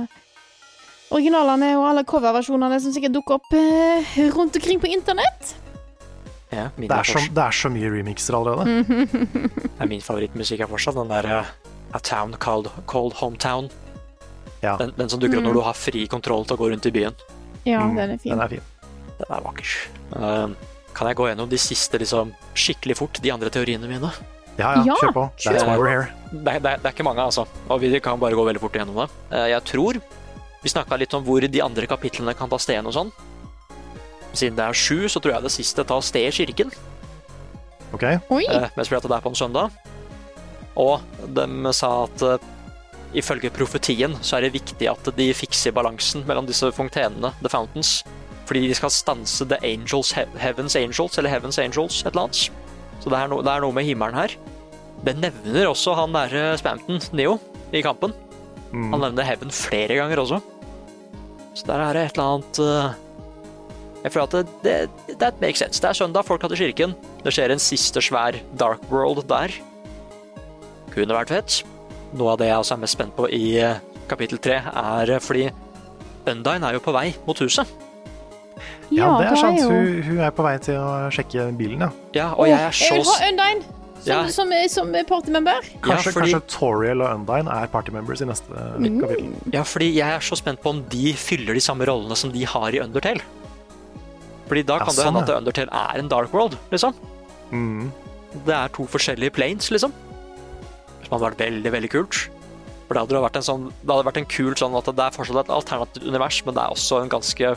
originalene og alle coverversjonene som sikkert dukker opp eh, rundt omkring på internett. Ja, min, Det, er er så, fortsatt, det er så mye remixer allerede. Mhm. er min favorittmusikk er fortsatt den der uh, A Town Called, called Hometown. Ja, Den, den som dukker opp Mm. når du har fri kontroll til å gå rundt i byen. Ja, Mm, den er fin. den er fin. Den er vakker. Uh, kan jeg gå gjennom de siste liksom, skikkelig fort, de andre teoriene mine? Ja, ja, Ja, kjør på. That's why we're here. Det, er- det, er- det er ikke mange, altså. Og vi kan bare gå veldig fort igjennom det. Eh, Jeg tror vi snakka litt om hvor de andre kapitlene kan ta sted og sånn. Siden det er sju, så tror jeg det siste tar sted i kirken. Ok? Oi! Eh, Mest fordi at det er på en søndag. Og de sa at eh, ifølge profetien så er det viktig at de fikser balansen mellom disse fontenene, the fountains. Fordi de skal stanse the angels, he heavens angels, eller heavens angels, et eller annet. Så det er, no det er noe med himmelen her. Det nevner også han der Spampton, Neo, i kampen. Mm. Han nevner Heaven flere ganger også. Så der er det et eller annet uh, Jeg føler at det, det, det makes sense. Det er søndag, folk har til kirken. Det skjer en siste svær Dark World der. Kunne vært fett. Noe av det jeg også er mest spent på i uh, kapittel tre, er uh, fordi Undyne er jo på vei mot huset. Ja, det er sant. jo- Hun, hun er på vei til å sjekke bilen, ja. Ja, og jeg er Jeg så vil ha Undyne som, Ja. som, som partymember. Kanskje, fordi- kanskje Toriel og Undyne er party members i neste Mm. kapittel. Ja, fordi jeg er så spent på om de fyller de samme rollene som de har i Undertale. Fordi da Ja, kan det sånn, hende ja. at Undertale er en Dark World, liksom. Mm. Det er to forskjellige planes, liksom. Som hadde vært veldig, veldig kult. For det hadde vært en sånn, det hadde vært en kul sånn at det er fortsatt et alternativt univers, men det er også en ganske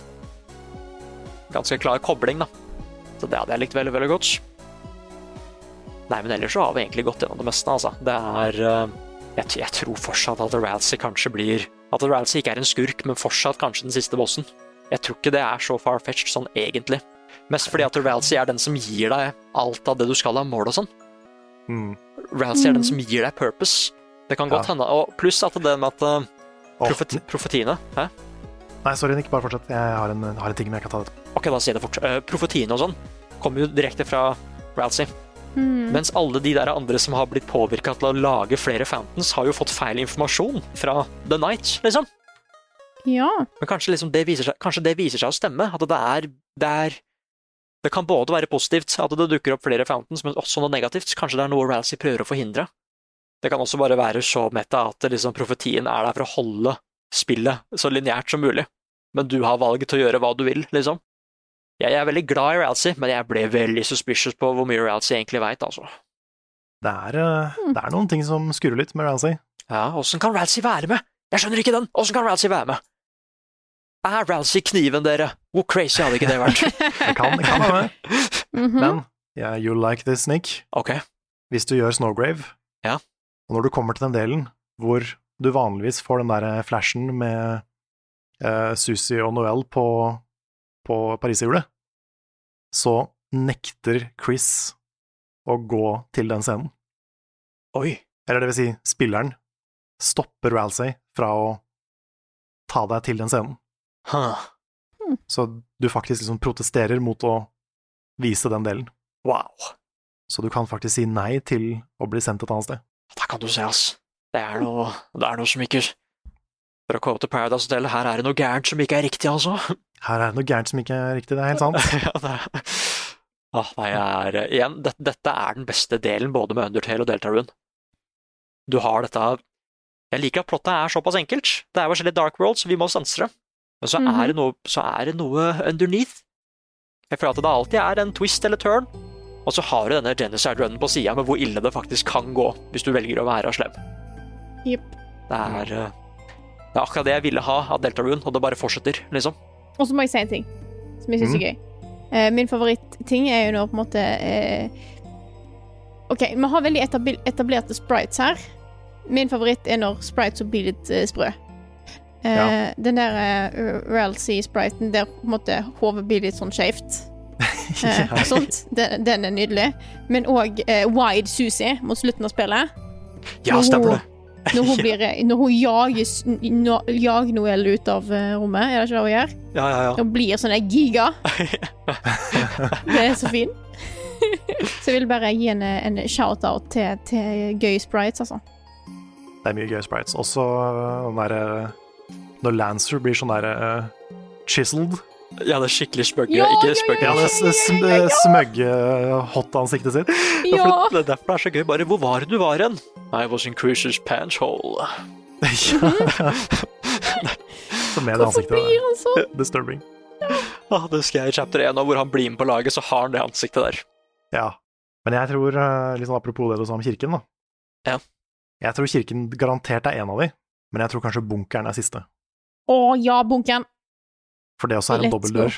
ganske klar kobling, da. Så det hadde jeg likt veldig, veldig godt. Nei, men ellers så har vi egentlig gått gjennom det meste, altså. Det er eh, jeg, jeg tror fortsatt at Ralsei kanskje blir At Ralsei ikke er en skurk, men fortsatt kanskje den siste bossen. Jeg tror ikke det er så far-fetched sånn egentlig. Mest fordi at Ralsei er den som gir deg alt av det du skal ha mål og sånn. Mm. Ralsei er Mm. den som gir deg purpose. Det kan godt Ja. hende. Og pluss at det med at uh, Åh, profet profetiene Hæ? Nei, sorry, Nick, bare fortsett. Jeg har en, har en ting, men jeg kan ta det. Ok, da sier jeg det fort. Uh, profetiene og sånn kommer jo direkte fra Ralsei. Mm. Mens alle de der andre som har blitt påvirket til å lage flere fountains, har jo fått feil informasjon fra The Knight, liksom. Ja. Men kanskje, liksom det, viser seg, kanskje det viser seg å stemme. At det er, det er Det kan både være positivt at det dukker opp flere fountains, men også noe negativt. Kanskje det er noe Ralsei prøver å forhindre. Det kan også bare være så meta at liksom, profetien er der for å holde spillet så lineært som mulig. Men du har valget til å gjøre hva du vil, liksom. Jeg er veldig glad i Ralsei, men jeg ble veldig suspicious på hvor mye Ralsei egentlig vet, altså. Det er, uh, det er noen ting som skurrer litt med Ralsei. Ja, hvordan kan Ralsei være med? Jeg skjønner ikke den! Hvordan kan Ralsei være med? Er Ralsei kniven, dere? Hvor crazy hadde ikke det vært? Det kan, det kan være. Mhm. Men yeah, you like this, Nick. Ok. Hvis du gjør Snowgrave, Ja. og når du kommer til den delen hvor du vanligvis får den der flashen med uh, Susie og Noel på, på Pariserhjulet, så nekter Chris å gå til den scenen. Oi. Eller det vil si, spilleren stopper Ralsei fra å ta deg til den scenen. Huh. Så du faktisk liksom protesterer mot å vise den delen. Wow. Så du kan faktisk si nei til å bli sendt et annet sted. Da kan du se, ass. Det er noe, det er noe som ikke For å komme til Paradise Hotel, her er det noe gærent som ikke er riktig, altså. Her er det noe gærent som ikke er riktig, det er helt sant. Ja, det er... Ah, nei, jeg er... Igjen, dette, dette er den beste delen, både med Undertale og Deltarune. Du har dette... Jeg liker at plottet er såpass enkelt. Det er forskjellige Dark Worlds, så vi må sanse det. Men så, Mhm. er det noe, så er det noe underneath. Jeg føler at det alltid er en twist eller turn, og så har du denne genocide-runnen på siden med hvor ille det faktisk kan gå, hvis du velger å være slem. Jepp. Det er, eh, det er akkurat det jeg ville ha av Deltarune, og det bare fortsetter, liksom. Og så må jeg si en ting som jeg syns er gøy. Eh, min favorittting er jo når på en måte eh, OK, vi har veldig etabl etablerte sprites her. Min favoritt er når sprites blir litt eh, sprø. Eh, Ja. Den der uh, Ralsei-spriten der på en måte hodet blir litt sånn skjevt. Eh, Ja. sånt. Den, den er nydelig. Men òg eh, Wide Susie mot slutten av spillet. Ja, stemmer det. Når hun, blir, når hun jager, s- no, jager Noel ut av eh, rommet, er det ikke det hun gjør? Ja, ja, ja. Hun blir sånn en giga. Det er så fin. Så jeg vil bare gi en, en shout-out til, til gøy sprites, altså. Det er mye gøy sprites. Også øh, den der, når Lancer blir sånn der uh, chiseled. Ja, det er skikkelig spøgge, Ja, ikke ja, spøgge. Ja, det s- sm smøgge hot-ansiktet sitt. Ja, Ja! for det er derfor det er så gøy. Bare, hvor var det du var hen? I was in Cruiser's pants hole. Ja. Så med det Hvorfor ansiktet. blir han sånn? det- Disturbing. Ah, det skal jeg i chapter én, og hvor han blir med på laget, så har han det ansiktet der. Ja. Men jeg tror, øh, liksom apropos det du sa om kirken, da. Ja. Jeg tror kirken garantert er en av de, men jeg tror kanskje bunkeren er siste. Å ja, bunkeren. For det også er en Let's dobbeltdør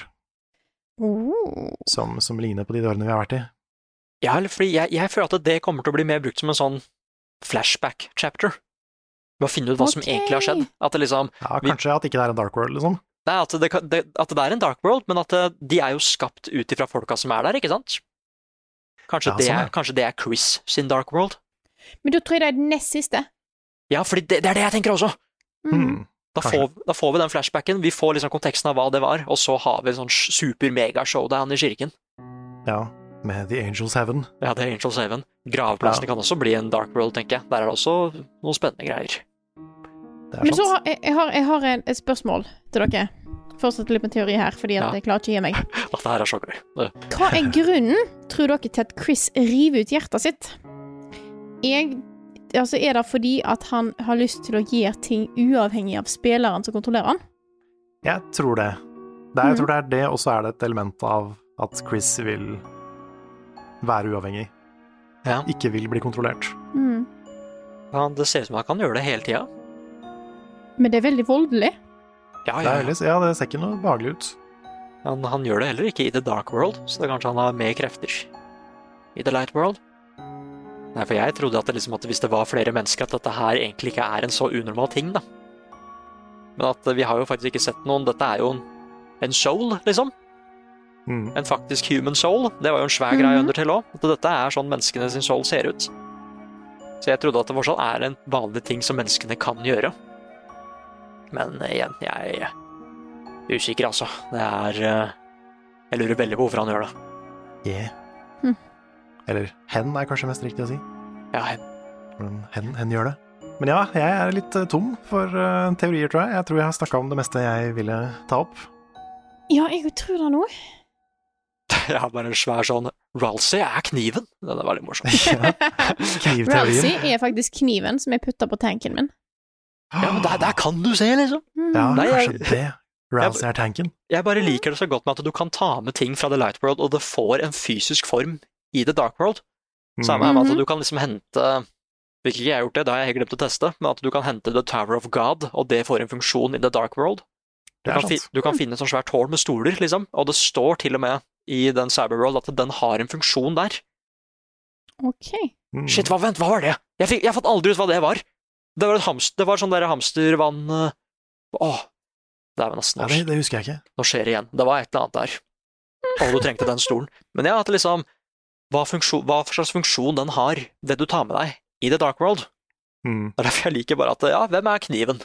Oh. som, som ligner på de dørene vi har vært i. Ja, eller fordi jeg, jeg føler at det kommer til å bli mer brukt som en sånn flashback-chapter. Med å finne ut hva som Ok. egentlig har skjedd. At det liksom Ja, Vi- kanskje at ikke det er en dark world, liksom. Nei, at det, kan- det, at det er en dark world, men at det, de er jo skapt ut ifra folka som er der, ikke sant? Kanskje, Ja, det, sånn, er, ja. kanskje det er Chris sin dark world? Men da tror jeg det er den nest siste. Ja, fordi det, det er det jeg tenker også! Mm. Hmm. Da Kanskje. får, da får vi den flashbacken, vi får liksom konteksten av hva det var, og så har vi en sånn super-mega-showdown i kirken. Ja, med The Angels Heaven. Ja, det er Angels Haven. Gravplassen Ja. kan også bli en dark world, tenker jeg. Der er det også noen spennende greier. Det er Men så sant. har jeg, jeg har, jeg har en, et spørsmål til dere. Fortsett litt med teori her, fordi at Ja. jeg klarer ikke å gi meg. At det her er så gøy. Det- Hva er grunnen, tror dere, til at Chris river ut hjertet sitt? Jeg, altså er det fordi at han har lyst til å gjøre ting uavhengig av spilleren som kontrollerer han? Jeg tror det. det er, jeg Mhm. tror det er det, og så er det et element av at Chris vil være uavhengig. Ja. Ikke vil bli kontrollert. Mm. Ja, det ser ut som han kan gjøre det hele tida. Men det er veldig voldelig. Ja, Det, ja, er ja. veldig, ja, det ser ikke noe behagelig ut. Han, han gjør det heller ikke i The Dark World, så det er kanskje han har mer krefter i The Light World. Nei, for jeg trodde at, det liksom, at hvis det var flere mennesker, at dette her egentlig ikke er en så unormal ting, da. Men at vi har jo faktisk ikke sett noen. Dette er jo en, en soul, liksom. Mm. En faktisk human soul. Det var jo en svær greie Mhm. under til òg. At dette er sånn menneskene sin soul ser ut. Så jeg trodde at det fortsatt er en vanlig ting som menneskene kan gjøre. Men igjen, jeg er usikker, altså. Det er eh, Jeg lurer veldig på hvorfor han gjør det. Yeah. Hm. Eller hen er kanskje mest riktig å si. Ja, jeg, Men hen, hen gjør det. Men ja, jeg er litt eh, tom for eh, teorier, tror jeg. Jeg tror jeg har snakket om det meste jeg ville ta opp. Ja, jeg tror det nå. jeg har bare en svær sånn Ralsei er kniven. Den er veldig morsom. Ja. Knivteorien. Ralsei er faktisk kniven som jeg putter på tanken min. Ja, men der, der kan du se, liksom. Mm. Ja, Nei, jeg- kanskje det. Ralsei er tanken. Jeg bare liker det så godt med at du kan ta med ting fra The Light World, og det får en fysisk form i The Dark World. Samme Mm. med at Mhm. du kan liksom hente Hvilket ikke jeg har gjort det, da har jeg glemt å teste, men at du kan hente The Tower of God, og det får en funksjon i The Dark World. Du Det er kan, fi, sant. du kan finne et sånt svært tårn med stoler, liksom, og det står til og med i den Cyberworld at den har en funksjon der. Ok. Mm. Shit, hva, vent, hva var det? Jeg, fikk, jeg fant aldri ut hva det var. Det var, et hamster, det var sånn der hamstervann eh, Åh, det er nesten Ja, det, det husker jeg ikke. Nå skjer det igjen. Det var et eller annet der. Og du trengte den stolen. Men ja, at det liksom hva, funksjon, hva slags funksjon den har, det du tar med deg i The Dark World. Mm. Det er derfor jeg liker bare at ja, hvem er kniven?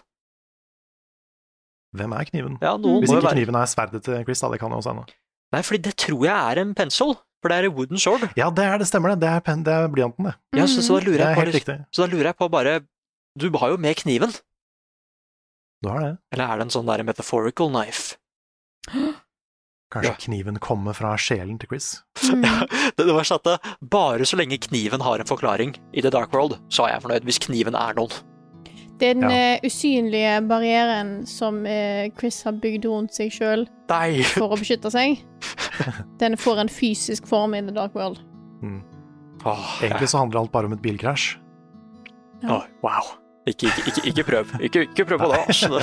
Hvem er kniven? Ja, noen Hvis må jo ikke være kniven er sverdet til Chris, da, det kan jo også hende. Nei, fordi det tror jeg er en pencil, for det er en wooden sword. Ja, det er det, stemmer det. Det er, pen, det er blyanten, det. Ja, så, så, da Det lurer er jeg på, helt riktig. så da lurer jeg på bare Du har jo med kniven. Du har det. Eller er det en sånn der metaphorical knife? Kanskje Ja. kniven kommer fra sjelen til Chris. Mm. Det, det var sånn at det, bare så lenge kniven har en forklaring i The Dark World, så er jeg fornøyd hvis kniven er noen. Det er den Ja. eh, usynlige barrieren som eh, Chris har bygd rundt seg sjøl Nei! for å beskytte seg. Den får en fysisk form i The Dark World. Åh, Egentlig så handler alt bare om et bilkrasj. Åh, wow. Ikke, ikke, ikke, ikke prøv. Ikke, ikke prøv på det, altså.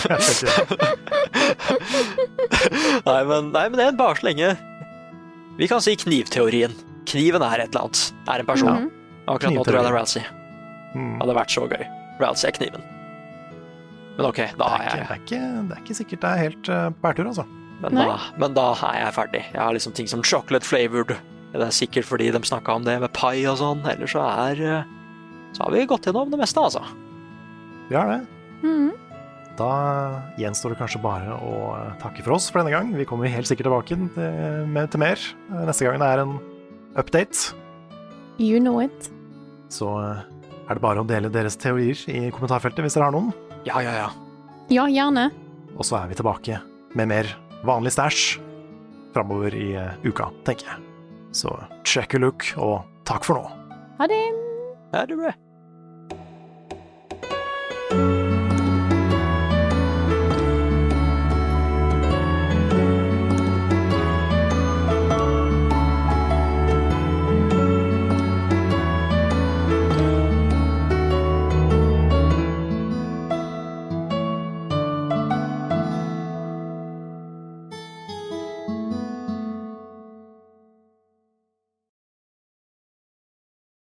nei, men, nei, men det er bare så lenge Vi kan si knivteorien. Kniven er et eller annet. Er en person. Mhm. Akkurat nå tror jeg det er Knivteorien. Ralsei. Mm. Det hadde vært så gøy. Ralsei er kniven. Men ok, da Det, er er ikke, jeg det, er ikke, det er ikke sikkert det er helt uh, på bærtur, altså. men Nei. da, men da er jeg ferdig. Jeg har liksom ting som chocolate flavored. Det er sikkert fordi de snakka om det med pai og sånn. Ellers så er eh, Så har vi gått gjennom det meste, altså. Vi har det. Mhm. Da gjenstår det kanskje bare å uh, takke for oss for denne gang. Vi kommer helt sikkert tilbake til, med, til mer uh, neste gang det er en update. You know it. Så uh, er det bare å dele deres teorier i kommentarfeltet hvis dere har noen. Ja, ja, ja. Ja, gjerne. Og så er vi tilbake med mer vanlig stæsj framover i uh, uka, tenker jeg. Så check a look, og takk for nå. Ha det. Er det bra?